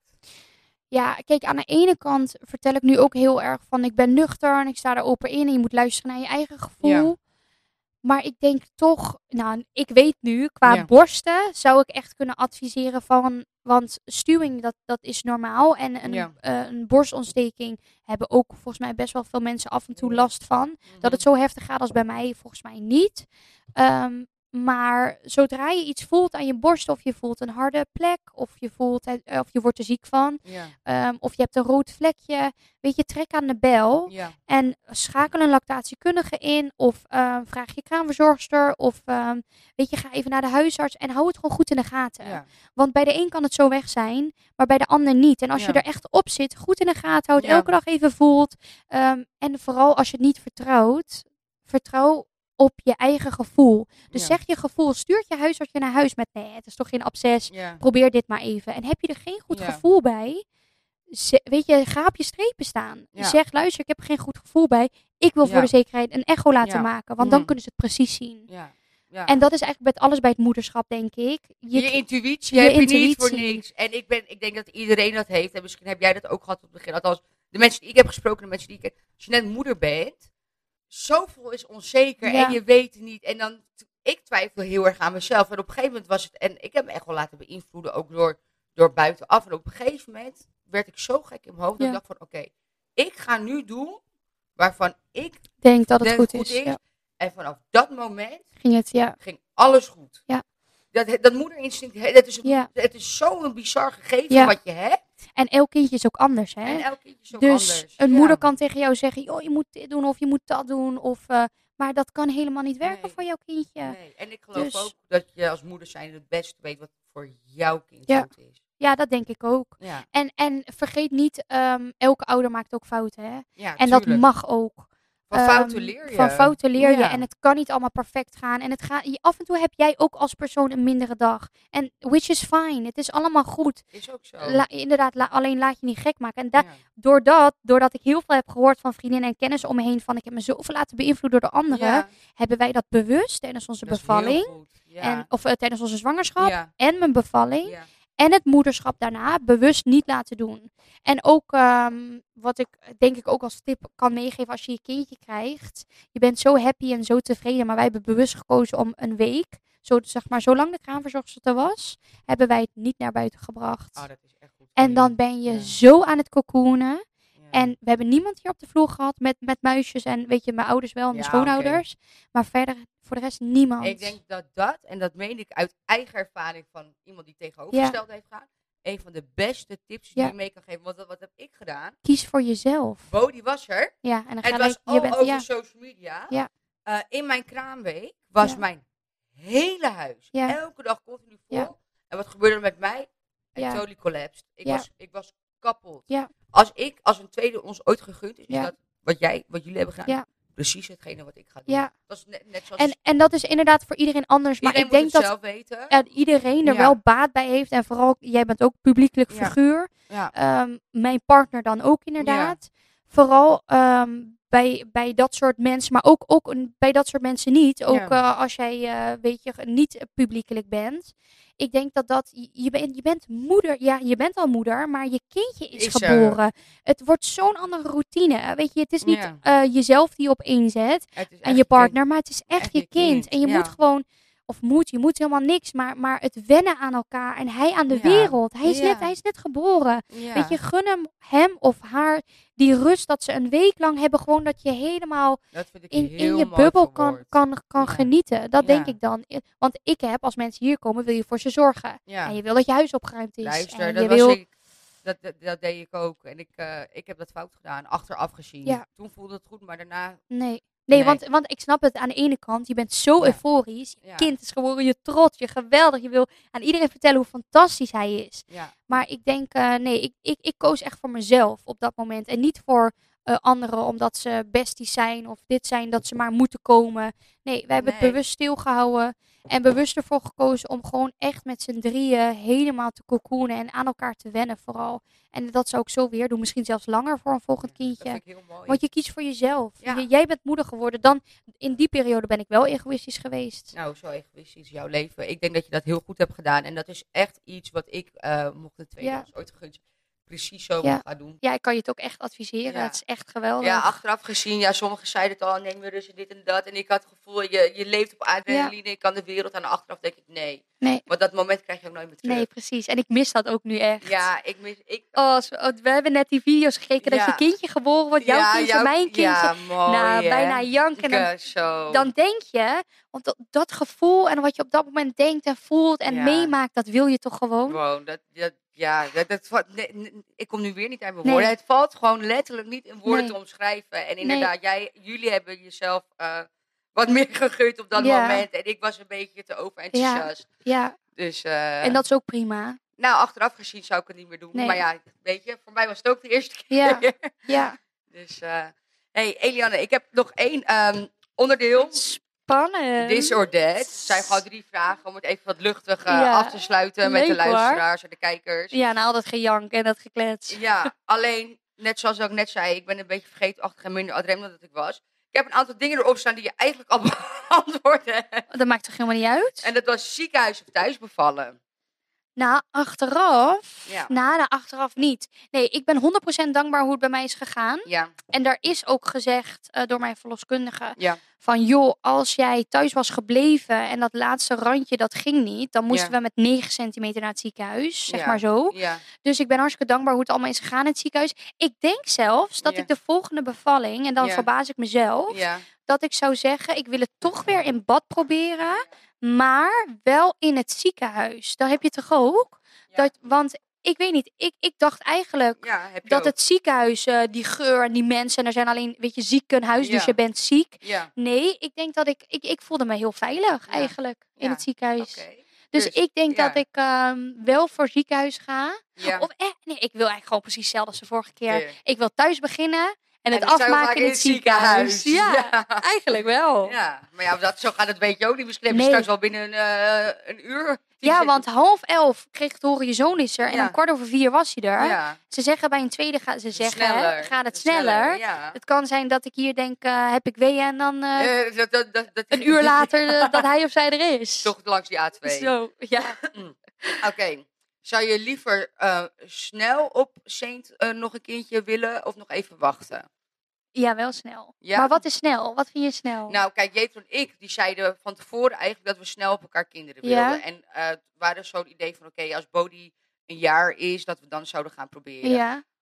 Ja, kijk, aan de ene kant vertel ik nu ook heel erg van ik ben nuchter en ik sta er open in en je moet luisteren naar je eigen gevoel. Ja. Maar ik denk toch, nou, ik weet nu, qua Ja. borsten zou ik echt kunnen adviseren van, want stuwing, dat, dat is normaal. En een, Ja. eh, een borstontsteking hebben ook volgens mij best wel veel mensen af en toe Mhm. last van. Dat het zo heftig gaat als bij mij, volgens mij niet. Ehm, maar zodra je iets voelt aan je borst, of je voelt een harde plek, of je, voelt het, eh, of je wordt er ziek van, Ja. ehm, of je hebt een rood vlekje, weet je, trek aan de bel. Ja. En schakel een lactatiekundige in. Of ehm, vraag je kraamverzorgster. Of ehm, weet je, ga even naar de huisarts. En hou het gewoon goed in de gaten. Ja. Want bij de een kan het zo weg zijn. Maar bij de ander niet. En als je Ja. er echt op zit. Goed in de gaten houdt. Ja. Elke dag even voelt. ehm, en vooral als je het niet vertrouwt. Vertrouw op je eigen gevoel. Dus Ja. zeg je gevoel. Stuurt je huisarts je naar huis met. Nee, het is toch geen absces. Ja. Probeer dit maar even. En heb je er geen goed Ja. gevoel bij, ze- weet je, ga op je strepen staan. Ja. Zeg, luister, ik heb er geen goed gevoel bij. Ik wil voor Ja. de zekerheid een echo laten Ja. maken. Want dan Mhm. kunnen ze het precies zien. Ja. Ja. En dat is eigenlijk met alles bij het moederschap, denk ik. Je, Je, intuïtie je heb je niet voor intuïtie. niks. En ik, ben, ik denk dat iedereen dat heeft. En misschien heb jij dat ook gehad op het begin. Althans, de mensen die ik heb gesproken, de mensen die ik ken. Als je net moeder bent, zoveel is onzeker Ja. en je weet het niet. En dan, ik twijfel heel erg aan mezelf. En op een gegeven moment was het, en ik heb me echt wel laten beïnvloeden, ook door, door buitenaf. En op een gegeven moment werd ik zo gek in mijn hoofd, dat Ja. ik dacht van, oké, ik ga nu doen waarvan ik denk dat het denk goed, goed is. is. Ja. En vanaf dat moment Ging het, ja. ging alles goed. Ja. Dat, dat moederinstinct, hè, dat is, een- Ja. het is zo'n bizar gegeven Ja. wat je hebt. En elk kindje is ook anders, hè. En elk kindje is ook Dus anders. een Ja. moeder kan tegen jou zeggen, joh, je moet dit doen of je moet dat doen. Of, eh, maar dat kan helemaal niet werken Nee. voor jouw kindje. Nee. En ik geloof Dus- ook dat je als moeder zijn het beste weet wat voor jouw kind Ja. goed is. Ja, dat denk ik ook. Ja, En, en vergeet niet, ehm, elke ouder maakt ook fouten, hè. ja En dat tuurlijk. mag ook. Van fouten Ehm, leer je. Van fouten leer je. Ja. En het kan niet allemaal perfect gaan. En het gaat, je, af en toe heb jij ook als persoon een mindere dag. En which is fine. Het is allemaal goed. Is ook zo. La- inderdaad, la- alleen laat je niet gek maken. En da- Ja. doordat, doordat ik heel veel heb gehoord van vriendinnen en kennissen om me heen. Van ik heb me zoveel laten beïnvloeden door anderen. Ja, Hebben wij dat bewust tijdens onze dat is heel bevalling. goed. Ja. En, of eh, tijdens onze zwangerschap. Ja. En mijn bevalling. Ja. En het moederschap daarna bewust niet laten doen. En ook ehm, wat ik denk ik ook als tip kan meegeven als je je kindje krijgt. Je bent zo happy en zo tevreden. Maar wij hebben bewust gekozen om een week. Zo, zeg maar, zolang de kraamverzorgster er was. Hebben wij het niet naar buiten gebracht. Oh, dat is echt goed. En dan ben je Ja. zo aan het cocoonen. Ja. En we hebben niemand hier op de vloer gehad met, met muisjes. En weet je, mijn ouders wel en mijn Ja, schoonouders. Maar verder, voor de rest niemand. Ik denk dat dat, en dat meen ik uit eigen ervaring van iemand die tegenovergesteld heeft gedaan, een van de beste tips die Ja. je mee kan geven. Want wat, wat heb ik gedaan? Kies voor jezelf. Bo, die was er. Ja, en dan Het ga was je, al je bent, over ja, social media. Ja. Uh, in mijn kraamweek was Ja. mijn hele huis Ja. elke dag continu vol. Ja. En wat gebeurde er met mij? I Ja. totally collapsed. Ik, Ja. was, ik was kapot. Ja. Als ik, als een tweede ons ooit gegund is, is Ja. dat wat jij, wat jullie hebben gedaan, Ja. precies hetgene wat ik ga doen. Ja. Dat is net, net zoals En, en dat is inderdaad voor iedereen anders. Maar iedereen ik moet denk het dat zelf weten. ja, iedereen er Ja. wel baat bij heeft. En vooral, jij bent ook publiekelijk Ja. figuur. Ja. Ehm, mijn partner dan ook inderdaad. Vooral ehm, bij, bij dat soort mensen, maar ook, ook een- bij dat soort mensen niet. Ook Ja. eh, als jij, eh, weet je, niet publiekelijk bent. Ik denk dat dat, je, je bent, je bent moeder, ja, je bent al moeder, maar je kindje is, Is er. geboren. Het wordt zo'n andere routine. Weet je, het is niet Ja. eh, jezelf die je op één zet Het is en echt je kind. partner, maar het is echt, Echt je je kind. kind, En je ja. moet gewoon, of moet, je moet helemaal niks, maar, maar het wennen aan elkaar en hij aan de Ja. wereld. Hij is, Ja. net, hij is net geboren. Ja. Weet je, gun hem, hem of haar die rust dat ze een week lang hebben. Gewoon dat je helemaal Dat vind ik in, heel in je mooi bubbel kan, verwoord. kan, kan Ja. genieten. Dat Ja. denk ik dan. I- Want ik heb, als mensen hier komen, wil je voor ze zorgen. Ja. En je wil dat je huis opgeruimd is. Luister, en dat je was wil... ik. Dat, dat, dat deed ik ook. En ik, uh, ik heb dat fout gedaan, achteraf gezien. Ja. Toen voelde het goed, maar daarna... Nee. Nee, Nee. Want, want ik snap het aan de ene kant. Je bent zo Ja. euforisch. Je Ja. kind is geboren, je trots, je geweldig. Je wil aan iedereen vertellen hoe fantastisch hij is. Ja. Maar ik denk, uh, nee, ik, ik, ik koos echt voor mezelf op dat moment. En niet voor uh, anderen omdat ze besties zijn of dit zijn, dat ze maar moeten komen. Nee, wij hebben Nee. het bewust stilgehouden. En bewust ervoor gekozen om gewoon echt met z'n drieën helemaal te cocoonen en aan elkaar te wennen vooral. En dat zou ik zo weer doen. Misschien zelfs langer voor een volgend Dat kindje. vind ik heel mooi. Want je kiest voor jezelf. Ja. J- jij bent moeder geworden. Dan, in die periode ben ik wel egoïstisch geweest. Nou, zo egoïstisch jouw leven. Ik denk dat je dat heel goed hebt gedaan. En dat is echt iets wat ik, uh, mocht de tweede Ja. als ooit gegund, precies zo Ja. gaan doen. Ja, ik kan je het ook echt adviseren. Ja. Het is echt geweldig. Ja, achteraf gezien, ja, sommigen zeiden het al, neem je rust en dit en dat. En ik had het gevoel, je, je leeft op adrenaline, ik kan de wereld aan. Achteraf denk ik, nee. Nee. Want dat moment krijg je ook nooit meer terug. Nee, precies. En ik mis dat ook nu echt. Ja, ik mis... Ik, Oh, als we, we hebben net die video's gekeken Ja. dat je kindje geboren wordt. Jouw ja, kindje, jouw- mijn kindje. Ja, mooi, nou, hè? bijna janken. En dan, Ja, zo. dan denk je, want dat, dat gevoel en wat je op dat moment denkt en voelt en Ja. meemaakt, dat wil je toch gewoon? Gewoon, dat, dat, ja, dat, dat, va- nee, nee, ik kom nu weer niet uit mijn Nee. woorden. Het valt gewoon letterlijk niet in woorden Nee. te omschrijven. En inderdaad, jij, jullie hebben jezelf uh, wat meer gegund op dat Ja. moment. En ik was een beetje te overenthousiast. Ja, Dus, uh, en dat is ook prima. nou, achteraf gezien zou ik het niet meer doen. Nee. Maar ja, weet je, voor mij was het ook de eerste keer. Ja. Ja, Dus, uh, hey Eliane, ik heb nog één um, onderdeel. spannend. This or that. Het zijn gewoon drie vragen om het even wat luchtig uh, Ja. af te sluiten met de Leuk, hoor. luisteraars en de kijkers. Ja, nou al dat gejank en dat geklets. Ja, alleen, net zoals ik net zei, ik ben een beetje vergeetachtig en minder adrem dan dat ik was. Ik heb een aantal dingen erop staan die je eigenlijk al beantwoord hebt. Dat maakt toch helemaal niet uit? En dat was ziekenhuis of thuisbevallen. Nou, achteraf? Ja. Nou, nou, achteraf niet. Nee, ik ben honderd procent dankbaar hoe het bij mij is gegaan. Ja, En daar is ook gezegd uh, door mijn verloskundige ja, van joh, als jij thuis was gebleven en dat laatste randje dat ging niet, dan moesten Ja. we met negen centimeter naar het ziekenhuis, zeg Ja. maar zo. ja, Dus ik ben hartstikke dankbaar hoe het allemaal is gegaan in het ziekenhuis. Ik denk zelfs dat Ja. ik de volgende bevalling, en dan Ja. verbaas ik mezelf, ja. dat ik zou zeggen, ik wil het toch weer in bad proberen, maar wel in het ziekenhuis. Daar heb je toch ook? Ja. Dat, want ik weet niet, ik, ik dacht eigenlijk Ja, heb je dat ook. het ziekenhuis, uh, die geur en die mensen, en er zijn alleen, weet je, ziekenhuis, Ja. dus je bent ziek. Ja, Nee, ik denk dat ik, ik, ik voelde me heel veilig Ja. eigenlijk in Ja. het ziekenhuis. oké. Dus, Dus, ik denk ja. dat ik um, wel voor ziekenhuis ga. Ja. Of eh, nee, ik wil eigenlijk gewoon precies hetzelfde als de vorige keer. Ja. Ik wil thuis beginnen en het En dat zou afmaken in het ziekenhuis. Ja, Ja. eigenlijk wel. Ja, Ja, maar ja, dat, zo gaat het weet je ook niet. Misschien heb je Nee. straks wel binnen een, uh, een uur. want half elf kreeg ik te horen, je zoon is er. En Ja. om kwart over vier was hij er. Ja, Ze zeggen bij een tweede, ga, ze zeggen, sneller. gaat het sneller. Ja. Het kan zijn dat ik hier denk, uh, heb ik weeën en dan uh, Eh, dat, dat, dat, dat, een uur later uh, dat hij of zij er is. Toch langs die A twee. Zo, ja. Oké. Zou je liever uh, snel op Saint uh, nog een kindje willen of nog even wachten? Ja, wel snel. Ja? Maar wat is snel? Wat vind je snel? Nou, kijk, Jetro en ik, die zeiden van tevoren eigenlijk dat we snel op elkaar kinderen wilden. Ja. En uh, het waren zo'n idee van, oké, okay, als Bodhi een jaar is, dat we dan zouden gaan proberen. ja.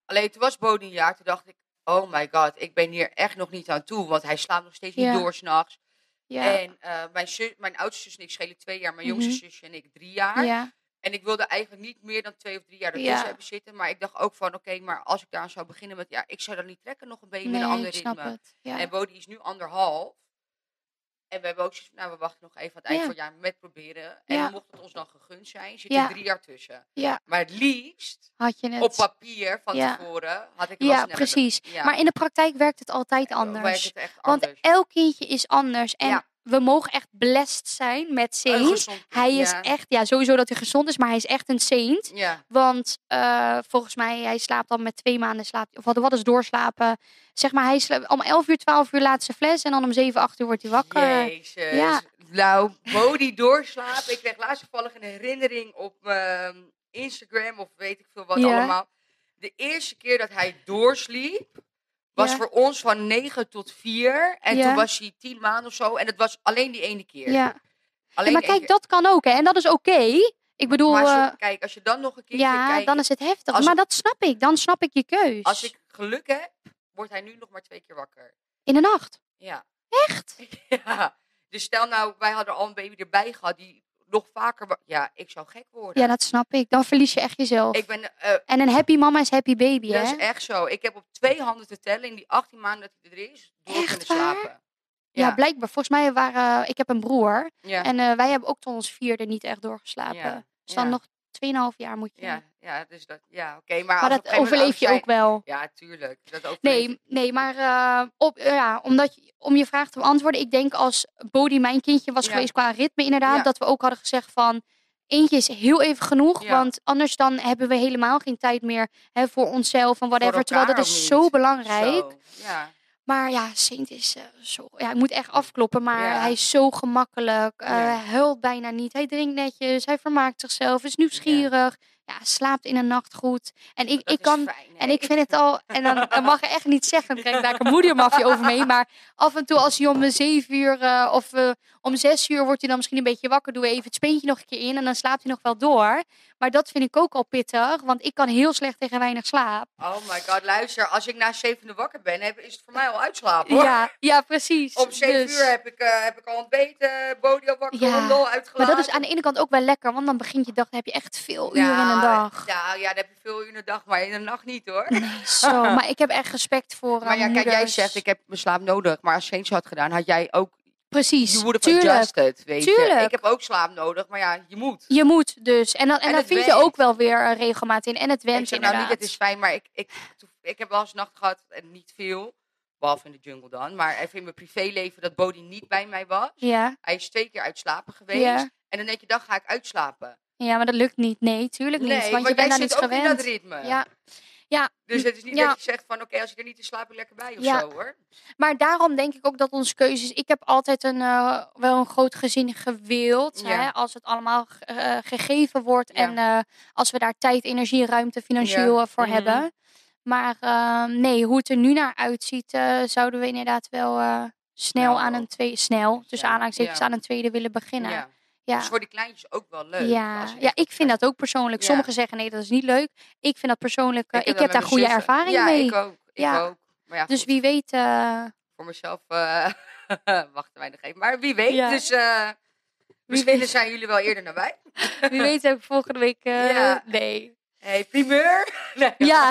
Alleen toen was Bodie een jaar. Toen dacht ik, oh my god, ik ben hier echt nog niet aan toe. Want hij slaapt nog steeds Ja. niet door 's nachts. Ja. En uh, mijn, zus, mijn oudste zus en ik schelen twee jaar. Mijn Mhm. jongste zusje en ik drie jaar. Ja. En ik wilde eigenlijk niet meer dan twee of drie jaar ertussen Ja. hebben zitten. Maar ik dacht ook van, oké, okay, maar als ik daar zou beginnen met... Ja, ik zou dat niet trekken, nog een beetje Nee, met een ander ik snap ritme. het. Ja. En Bodie is nu anderhalf. En we hebben ook zoiets van, nou, we wachten nog even aan het eind Ja. van het jaar met proberen. En Ja. mocht het ons dan gegund zijn, zit Ja. er drie jaar tussen. Ja. Maar het liefst, Had je het. op papier van Ja. tevoren, had ik het wel Ja, sneller precies. doen. Ja. Maar in de praktijk werkt het altijd Dan werkt anders. het echt Want anders. elk kindje is anders. En Ja. we mogen echt blessed zijn met Een Saint. gezond kind, Hij is ja. echt, ja, sowieso dat hij gezond is, maar hij is echt een Saint. Ja. Want uh, volgens mij, hij slaapt dan met twee maanden slaapt, of wat, wat is doorslapen. Zeg maar, hij slaapt om elf uur, twaalf uur laat zijn fles en dan om zeven, acht uur wordt hij wakker. Jezus. Ja. Nou, Bodie doorslapen. Ik kreeg laatst toevallig een herinnering op mijn Instagram of weet ik veel wat Ja. allemaal. De eerste keer dat hij doorsliep, was Ja. voor ons van negen tot vier. En Ja. toen was hij tien maanden of zo. En het was alleen die ene keer. Ja. Alleen Ja, maar die ene kijk, dat kan ook, hè. En dat is oké. Ik bedoel, keer. Maar als eh, je, kijk, als je dan nog een keertje ja, kijkt. dan is het heftig. als Maar ik- dat snap ik. Dan snap ik je keus. Als ik geluk heb, wordt hij nu nog maar twee keer wakker. In de nacht. Ja. Echt? Ja. Dus stel nou, wij hadden al een baby erbij gehad die nog vaker... wa- Ja, ik zou gek worden. Ja, dat snap ik. Dan verlies je echt jezelf. Ik ben... eh, En een happy mama is happy baby, Dat hè? is echt zo. Ik heb op twee handen te tellen in die achttien maanden dat hij er is, door Echt kunnen waar? slapen. Ja, blijkbaar. Volgens mij waren... Ik heb een broer. Ja. En uh, wij hebben ook tot ons vierde niet echt doorgeslapen. Ja. Dus dan Ja. nog tweeënhalf jaar moet je. Ja, ja, dus dat... Ja, oké. Okay, maar Maar als op dat een gegeven moment overleef je oud ook wel. zijn- Ja, tuurlijk. Dat overleef Nee, je. nee, maar uh, op, uh, ja, omdat je, om je vraag te beantwoorden, ik denk als Bodie mijn kindje was Ja. geweest qua ritme inderdaad, Ja. dat we ook hadden gezegd van eentje is heel even genoeg, Ja. want anders dan hebben we helemaal geen tijd meer hè, voor onszelf en whatever. Voor Terwijl dat elkaar is ook zo niet. belangrijk. Zo, ja. Maar ja, Saint is uh, zo... Ja, ik moet echt afkloppen, maar Ja. hij is zo gemakkelijk. Uh, Ja. Hij huilt bijna niet. Hij drinkt netjes, hij vermaakt zichzelf, is nieuwsgierig. Ja, slaapt in de nacht goed. En ik, Dat ik is kan... fijn, hè? En ik vind het al, en dan, dan mag ik echt niet zeggen, dan krijg ik daar een moedermafie over mee. Maar af en toe als hij om de zeven uur uh, of uh, om zes uur wordt hij dan misschien een beetje wakker, doen we even het speentje nog een keer in en dan slaapt hij nog wel door. Maar dat vind ik ook al pittig, want ik kan heel slecht tegen weinig slaap. Oh my god, luister. Als ik na zevende wakker ben, heb, is het voor mij al uitslapen, hoor. Ja, ja, precies. Om zeven Dus- uur heb ik, uh, heb ik al ontbeten, Bodie al wakker, Ja, Rondel uitgelaten. Maar dat is aan de ene kant ook wel lekker, want dan begint je dag, dan heb je echt veel uren in Ja, een dag. Ja, ja, dan heb je veel uur in de dag, maar in de nacht niet, hoor. Nee, zo. Maar ik heb echt respect voor uh, Maar ja, kijk, jij moeders. zegt, ik heb mijn slaap nodig. Maar als Saint had gedaan, had jij ook... Precies, You would have tuurlijk. adjusted, weet je. Tuurlijk. Ik heb ook slaap nodig, maar ja, je moet. Je moet dus. En dan, en En dan het vind je went. ook wel weer uh, regelmaat in. En het Ik went zeg nou niet, inderdaad. het is fijn, maar ik, ik, ik heb wel eens nacht gehad, en niet veel. Behalve in de jungle dan. Maar even in mijn privéleven dat Bodie niet bij mij was. Ja, Hij is twee keer uitslapen geweest. Ja. En dan denk je, dan ga ik uitslapen. ja, maar dat lukt niet. Nee, tuurlijk niet. Nee, Want je jij bent daar zit niet ook in gewend. dat ritme. Ja. Ja, Dus het is niet Ja. dat je zegt van, oké, als ik er niet is, slaap ik lekker bij of Ja. zo, hoor. maar daarom denk ik ook dat onze keuzes... Ik heb altijd een, uh, wel een groot gezin gewild. Ja. Hè, als het allemaal uh, gegeven wordt. Ja. En uh, als we daar tijd, energie, ruimte financieel Ja. uh, voor Mhm. hebben. Maar uh, nee, hoe het er nu naar uitziet... Uh, zouden we inderdaad wel uh, snel Snel aan ook. een tweede... Snel, tussen Ja. aanhalingstekens Ja. aan een tweede willen beginnen. Ja. Ja. Dus voor die kleintjes ook wel leuk. Ja, als je ja, echt- ik vind dat ook persoonlijk. Ja. Sommigen zeggen nee, dat is niet leuk. Ik vind dat persoonlijk. uh, ik heb, dat met daar mijn goede zussen. ervaring ja, mee. ik ook. Ik Ja. ook. Maar ja, Dus goed, wie weet. uh, voor mezelf uh, wachten wij nog even. Maar wie weet. Ja. Dus uh, misschien zijn jullie wel eerder naar mij. wie weet heb ik volgende week. uh, Ja. Nee. Hey, primeur. Nee. Ja.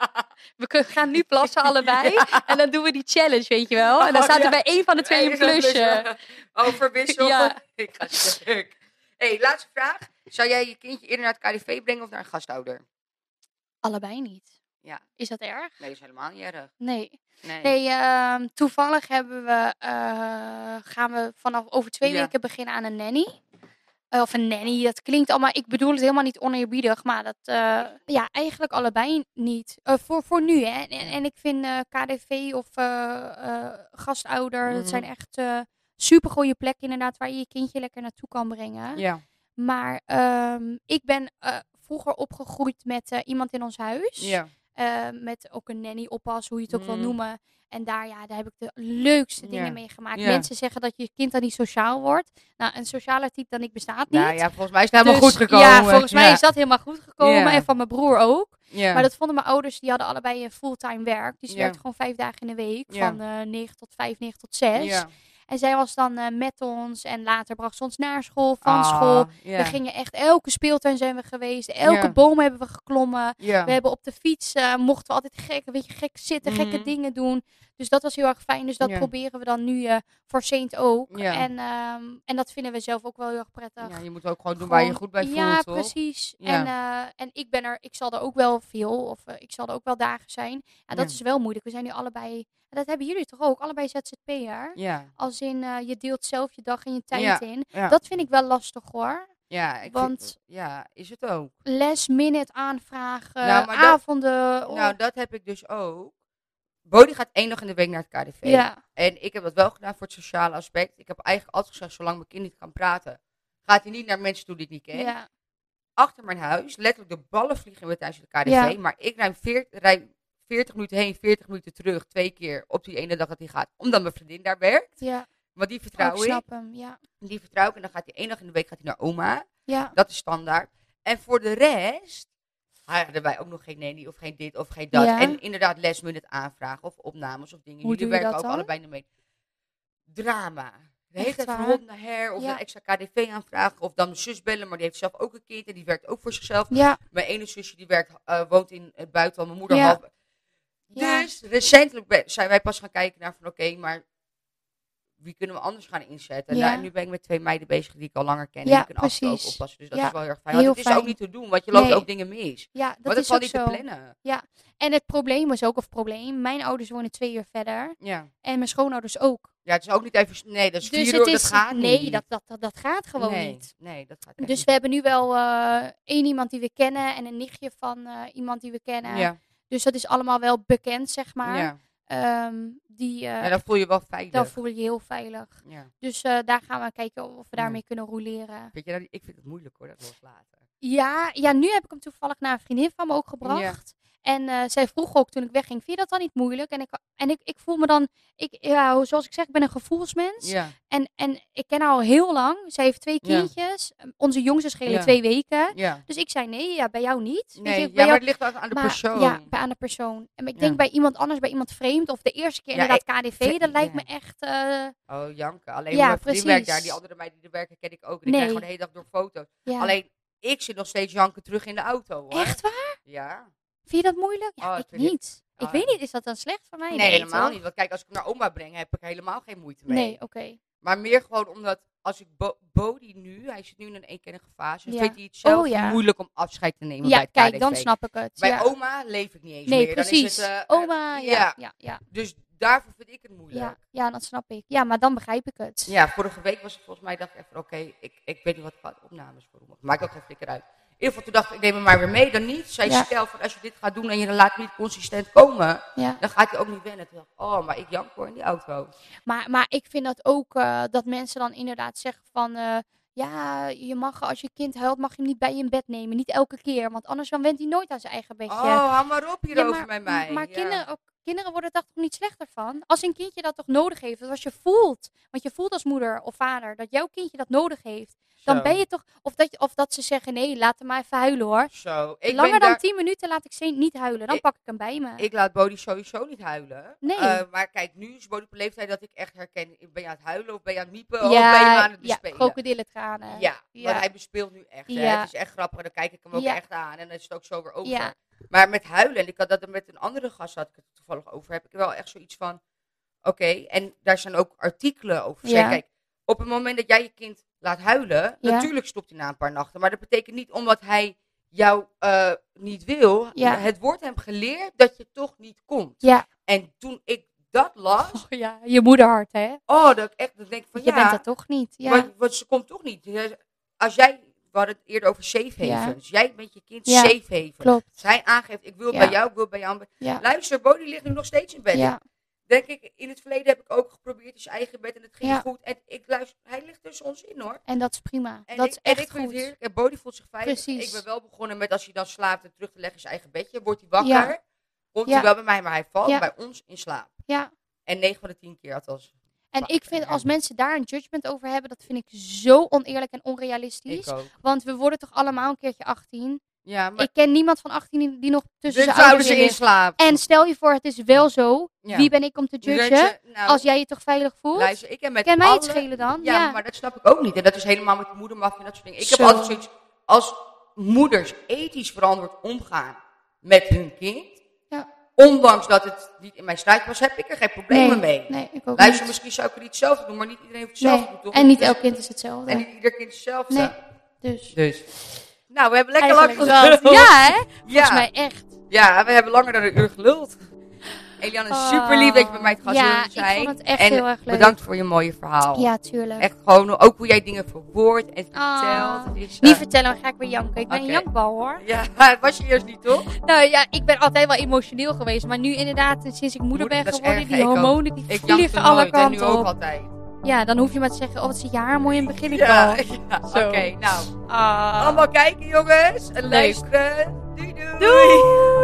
We kun- gaan nu plassen allebei. Ja. En dan doen we die challenge, weet je wel. En dan Oh, staat er ja. bij één van de twee een Hey, zo'n plusje. Oh, verwissel. Ja. Ik ga stuk. Hey, laatste vraag. Zou jij je kindje eerder naar het K D V brengen of naar een gastouder? Allebei niet. Ja. Is dat erg? Nee, dat is helemaal niet erg. Nee. Nee. Nee, ehm, toevallig hebben we, eh, gaan we vanaf over twee Ja. weken beginnen aan een nanny. Eh, of een nanny, dat klinkt allemaal, ik bedoel het helemaal niet oneerbiedig, maar dat, eh, ja, eigenlijk allebei niet. Eh, voor, voor nu, hè. En, en ik vind eh, K D V of eh, eh, gastouder, dat Mhm. zijn echt uh, super goede plekken inderdaad, waar je je kindje lekker naartoe kan brengen. Ja. Maar ehm, ik ben uh, vroeger opgegroeid met uh, iemand in ons huis. Ja. Uh, met ook een nanny oppas, hoe je het ook Mm. wil noemen. En daar, ja, daar heb ik de leukste dingen Ja. mee gemaakt. Ja. Mensen zeggen dat je kind dan niet sociaal wordt. Nou, een socialer type dan ik bestaat niet. Nou ja, volgens mij is het helemaal Dus, goed gekomen. Ja, volgens mij ja. is dat helemaal goed gekomen. Ja. En van mijn broer ook. Ja. Maar dat vonden mijn ouders, die hadden allebei een fulltime werk. Dus die Ja. werkten gewoon vijf dagen in de week. Ja. Van uh, negen tot vijf, negen tot zes. Ja. En zij was dan uh, met ons. En later bracht ze ons naar school, van Ah, school. ja. We gingen echt, elke speeltuin zijn we geweest. Elke Ja. boom hebben we geklommen. Ja. We hebben op de fiets, uh, mochten we altijd gek, een beetje gek zitten, Mhm. gekke dingen doen. Dus dat was heel erg fijn. Dus dat Ja. proberen we dan nu uh, voor Saint ook. Ja. En, um, en dat vinden we zelf ook wel heel erg prettig. Ja, je moet ook gewoon doen waar je Gewoon- goed bij voelt, Ja, toch? precies. Ja. En, uh, en ik ben er, ik zal er ook wel veel, of uh, ik zal er ook wel dagen zijn. Ja, dat Ja. is wel moeilijk. We zijn nu allebei, en dat hebben jullie toch ook, allebei Z Z P'er. Ja. Als in, uh, je deelt zelf je dag en je tijd Ja. in. Ja. Dat vind ik wel lastig hoor. Ja, ik Want- vind, ja, is het ook. Last minute aanvragen, Nou, maar dat- avonden. oh. Nou, dat heb ik dus ook. Bodie gaat één dag in de week naar het K D V. ja. En ik heb dat wel gedaan voor het sociale aspect. Ik heb eigenlijk altijd gezegd, zolang mijn kind niet kan praten, gaat hij niet naar mensen toe die ik niet ken. Ja. Achter mijn huis, letterlijk de ballen vliegen weer tijdens het K D V. Ja. Maar ik rijd veertig, rijd veertig minuten heen, veertig minuten terug, twee keer op die ene dag dat hij gaat. Omdat mijn vriendin daar werkt. Ja. Want die Oh, vertrouw ik ik. snap hem. Ja. Die vertrouw ik. En dan gaat hij één dag in de week gaat hij naar oma. Ja. Dat is standaard. En voor de rest hadden wij ook nog geen nanny of geen dit of geen dat. Ja. En inderdaad last minute aanvragen of opnames of dingen. Hoe Jullie doe je werken dat ook dan? allebei in mee. Drama. De hele Echt tijd van waar? hond naar her of Ja. een extra K D V aanvragen. Of dan mijn zus bellen, maar die heeft zelf ook een kind en die werkt ook voor zichzelf. Ja. Mijn ene zusje die werkt, uh, woont in het buitenland, mijn moeder Ja. half. Ja. Dus recentelijk be- zijn wij pas gaan kijken naar van oké, maar wie kunnen we anders gaan inzetten? Ja. Nou, en nu ben ik met twee meiden bezig die ik al langer ken. En Ja, die kunnen af en toe ook precies. oppassen. Dus dat Ja, is wel heel erg fijn. heel Want het is fijn. ook niet te doen, want je loopt Nee. ook dingen mis. Ja, Maar dat dat is valt ook niet te zo. plannen. En het probleem was ook, of probleem, mijn ouders wonen twee uur verder. Ja. En mijn schoonouders ook. Ja, het is ook niet even... Nee, dat is Dus vier het uur, is, dat gaat nee, niet. dat, dat, dat, dat gaat gewoon nee, niet. Nee, dat gaat echt Dus we hebben nu wel uh, één iemand die we kennen en een nichtje van uh, iemand die we kennen. niet. Ja, Dus dat is allemaal wel bekend, zeg maar. ja. Um, die, uh, ja, dan voel je je wel veilig. dan voel je je heel veilig. Ja. Dus uh, daar gaan we kijken of we Ja. daarmee kunnen roleren. Weet je, nou, ik vind het moeilijk hoor, dat loslaten. Ja, ja, nu heb ik hem toevallig naar een vriendin van me ook gebracht. En uh, zij vroeg ook toen ik wegging, vind je dat dan niet moeilijk? En ik, en ik, ik voel me dan, ik, ja, zoals ik zeg, ik ben een gevoelsmens. Ja. En, en ik ken haar al heel lang. Zij heeft twee Ja. kindjes. Onze jongste schelen Ja. twee weken. Ja. Dus ik zei nee, ja, bij jou niet. Weet Nee, je, ja, bij maar jou, het ligt ook aan de maar- persoon. Ja, bij aan de persoon. En ik Ja. denk bij iemand anders, bij iemand vreemd. Of de eerste keer Ja, inderdaad K D V. ik- Dat lijkt ja. me echt... uh, Oh, janken. Alleen Ja, mijn vriendin werkt precies. daar. Die andere meiden die er werken ken ik ook. En ik Nee. krijg gewoon de hele dag door foto's. ja. Alleen, ik zit nog steeds janken terug in de auto hoor. Echt waar? Ja. Vind je dat moeilijk? Ja, Oh, ik ik vind niet. Ik oh, weet ja. niet, is dat dan slecht voor mij? Nee, helemaal toch? niet. Want kijk, als ik hem naar oma breng, heb ik er helemaal geen moeite mee. Nee, oké. Maar meer gewoon omdat, als ik Bo Bodie nu, hij zit nu in een eenkenige fase, Ja. vindt hij het zelf Oh, ja. moeilijk om afscheid te nemen Ja, bij het kijk, K D V. dan snap ik het. Bij ja. oma leef ik niet eens Nee, meer. Dan is precies. het, uh, Oma, uh, ja, ja, ja. Dus daarvoor vind ik het moeilijk. Ja, ja, dat snap ik. Ja, maar dan begrijp ik het. Ja, vorige week was het volgens mij, dacht ik even, oké, ik, ik weet niet wat voor opnames voor hem. Maakt ook geen flikker uit. In ieder geval, toen dacht ik, ik neem hem maar weer mee. Dan niet. Zij Ja. stel van, als je dit gaat doen en je laat hem niet consistent komen, Ja. dan gaat hij ook niet wennen. Toen dacht ik, oh, maar ik jank hoor in die auto. Maar, maar ik vind dat ook, uh, dat mensen dan inderdaad zeggen van... Uh, ja, je mag, als je kind huilt, mag je hem niet bij je in bed nemen. Niet elke keer, want anders dan went hij nooit aan zijn eigen bedje. Oh, hou maar op Ja, hierover maar, met mij. Maar Ja. kinderen, ook, kinderen worden daar toch niet slechter van? Als een kindje dat toch nodig heeft, als je voelt, want je voelt als moeder of vader dat jouw kindje dat nodig heeft, dan Zo. ben je toch, of dat, je- of dat ze zeggen, nee, laat hem maar even huilen hoor. Zo. Ik Langer ben dan daar, tien minuten laat ik ze niet huilen, dan Ik- pak ik hem bij me. ik laat Bodie sowieso niet huilen. Nee. Uh, maar kijk, nu is Bodie op een leeftijd dat ik echt herken, ben je aan het huilen of ben je aan het miepen of ja, ben je aan het ja, bespelen? krokodillentranen. Ja, Ja. maar hij bespeelt nu echt. Hè? Ja. Het is echt grappig. En dan kijk ik hem ook Ja. echt aan. En dan is het ook zo weer over. Ja. Maar met huilen, en ik had dat er met een andere gast, had ik het toevallig over, heb ik wel echt zoiets van, oké, en daar zijn ook artikelen over. Ja. Kijk, op het moment dat jij je kind laat huilen, Ja. natuurlijk stopt hij na een paar nachten. Maar dat betekent niet omdat hij jou uh, niet wil. Ja. Het wordt hem geleerd dat je toch niet komt. Ja. En toen ik dat las, Oh, ja, je moederhart hè. oh, dat ik echt dat denk ik van Je ja, bent dat toch niet. Ja. want, want ze komt toch niet. Als jij, we hadden het eerder over safe havens. Jij bent je kind Ja. safe haven. Klopt. Als hij aangeeft, ik wil Ja. bij jou, ik wil bij jou. Ja. Luister, Bodie ligt nu nog steeds in bed. Ja. Denk ik, in het verleden heb ik ook geprobeerd in zijn eigen bed en het ging Ja. goed. En ik luister, hij ligt tussen ons in hoor. En dat is prima. En dat ik, is en echt ik vind het goed. heerlijk. En Bodie voelt zich veilig. Precies. Ik ben wel begonnen met als hij dan slaapt en terug te leggen in zijn eigen bedje, wordt hij wakker. Ja. Komt Ja. hij wel bij mij, maar hij valt Ja. bij ons in slaap. Ja. En negen van de tien keer althans. En Fuck, ik vind ja. als mensen daar een judgment over hebben, dat vind ik zo oneerlijk en onrealistisch. Ik ook. Want we worden toch allemaal een keertje achttien. Ja, maar Ik ken niemand van achttien die- die nog tussen dus zijn zouden ouders ze in in is. slaap. En stel je voor, het is wel zo. Ja. Wie ben ik om te judgen? Judgen, nou, Als jij je toch veilig voelt? luister, ik heb met Kan mij het alle- schelen dan? Ja, Ja. maar dat snap ik ook niet. En dat is helemaal met de moedermafia en dat soort dingen. Ik heb Zo. altijd zoiets, als moeders ethisch verantwoord omgaan met hun kind, Ja. ondanks dat het niet in mijn strijd was, heb ik er geen problemen mee. Nee, ik ook Luister, niet. misschien zou ik er niet hetzelfde doen, maar niet iedereen heeft hetzelfde Nee. doen, toch? En niet Dus- elk kind is hetzelfde. En niet ieder kind is hetzelfde. Nee. Dus. Dus. Nou, we hebben lekker lang Eigenlijk geluld. wel. Ja, hè? Volgens Ja. mij echt. Ja, we hebben langer dan een uur geluld. Eliane, Oh. super lief dat je bij mij het gast Ja, wilde ik zijn. vond het echt en heel erg leuk. bedankt voor je mooie verhaal. Ja, tuurlijk. Echt gewoon, ook hoe jij dingen verwoordt en Ah. vertelt. Het is, eh, Niet vertellen, dan ga ik weer janken. Ik ben Oké. een jankbal, hoor. Ja, het was je eerst niet, toch? Nou ja, ik ben altijd wel emotioneel geweest. Maar nu inderdaad, sinds ik moeder Moeder, ben dat is geworden, erg, die ik ook. hormonen die Ik vliegen jankte alle nooit en nu kanten ook op. altijd. Ja, dan hoef je maar te zeggen, oh wat zit je haar mooi in het begin. Ik Ja, al. ja. oké, Zo. nou. Ah. Allemaal kijken, jongens. En Leuk. luisteren. Doei, doei. Doei!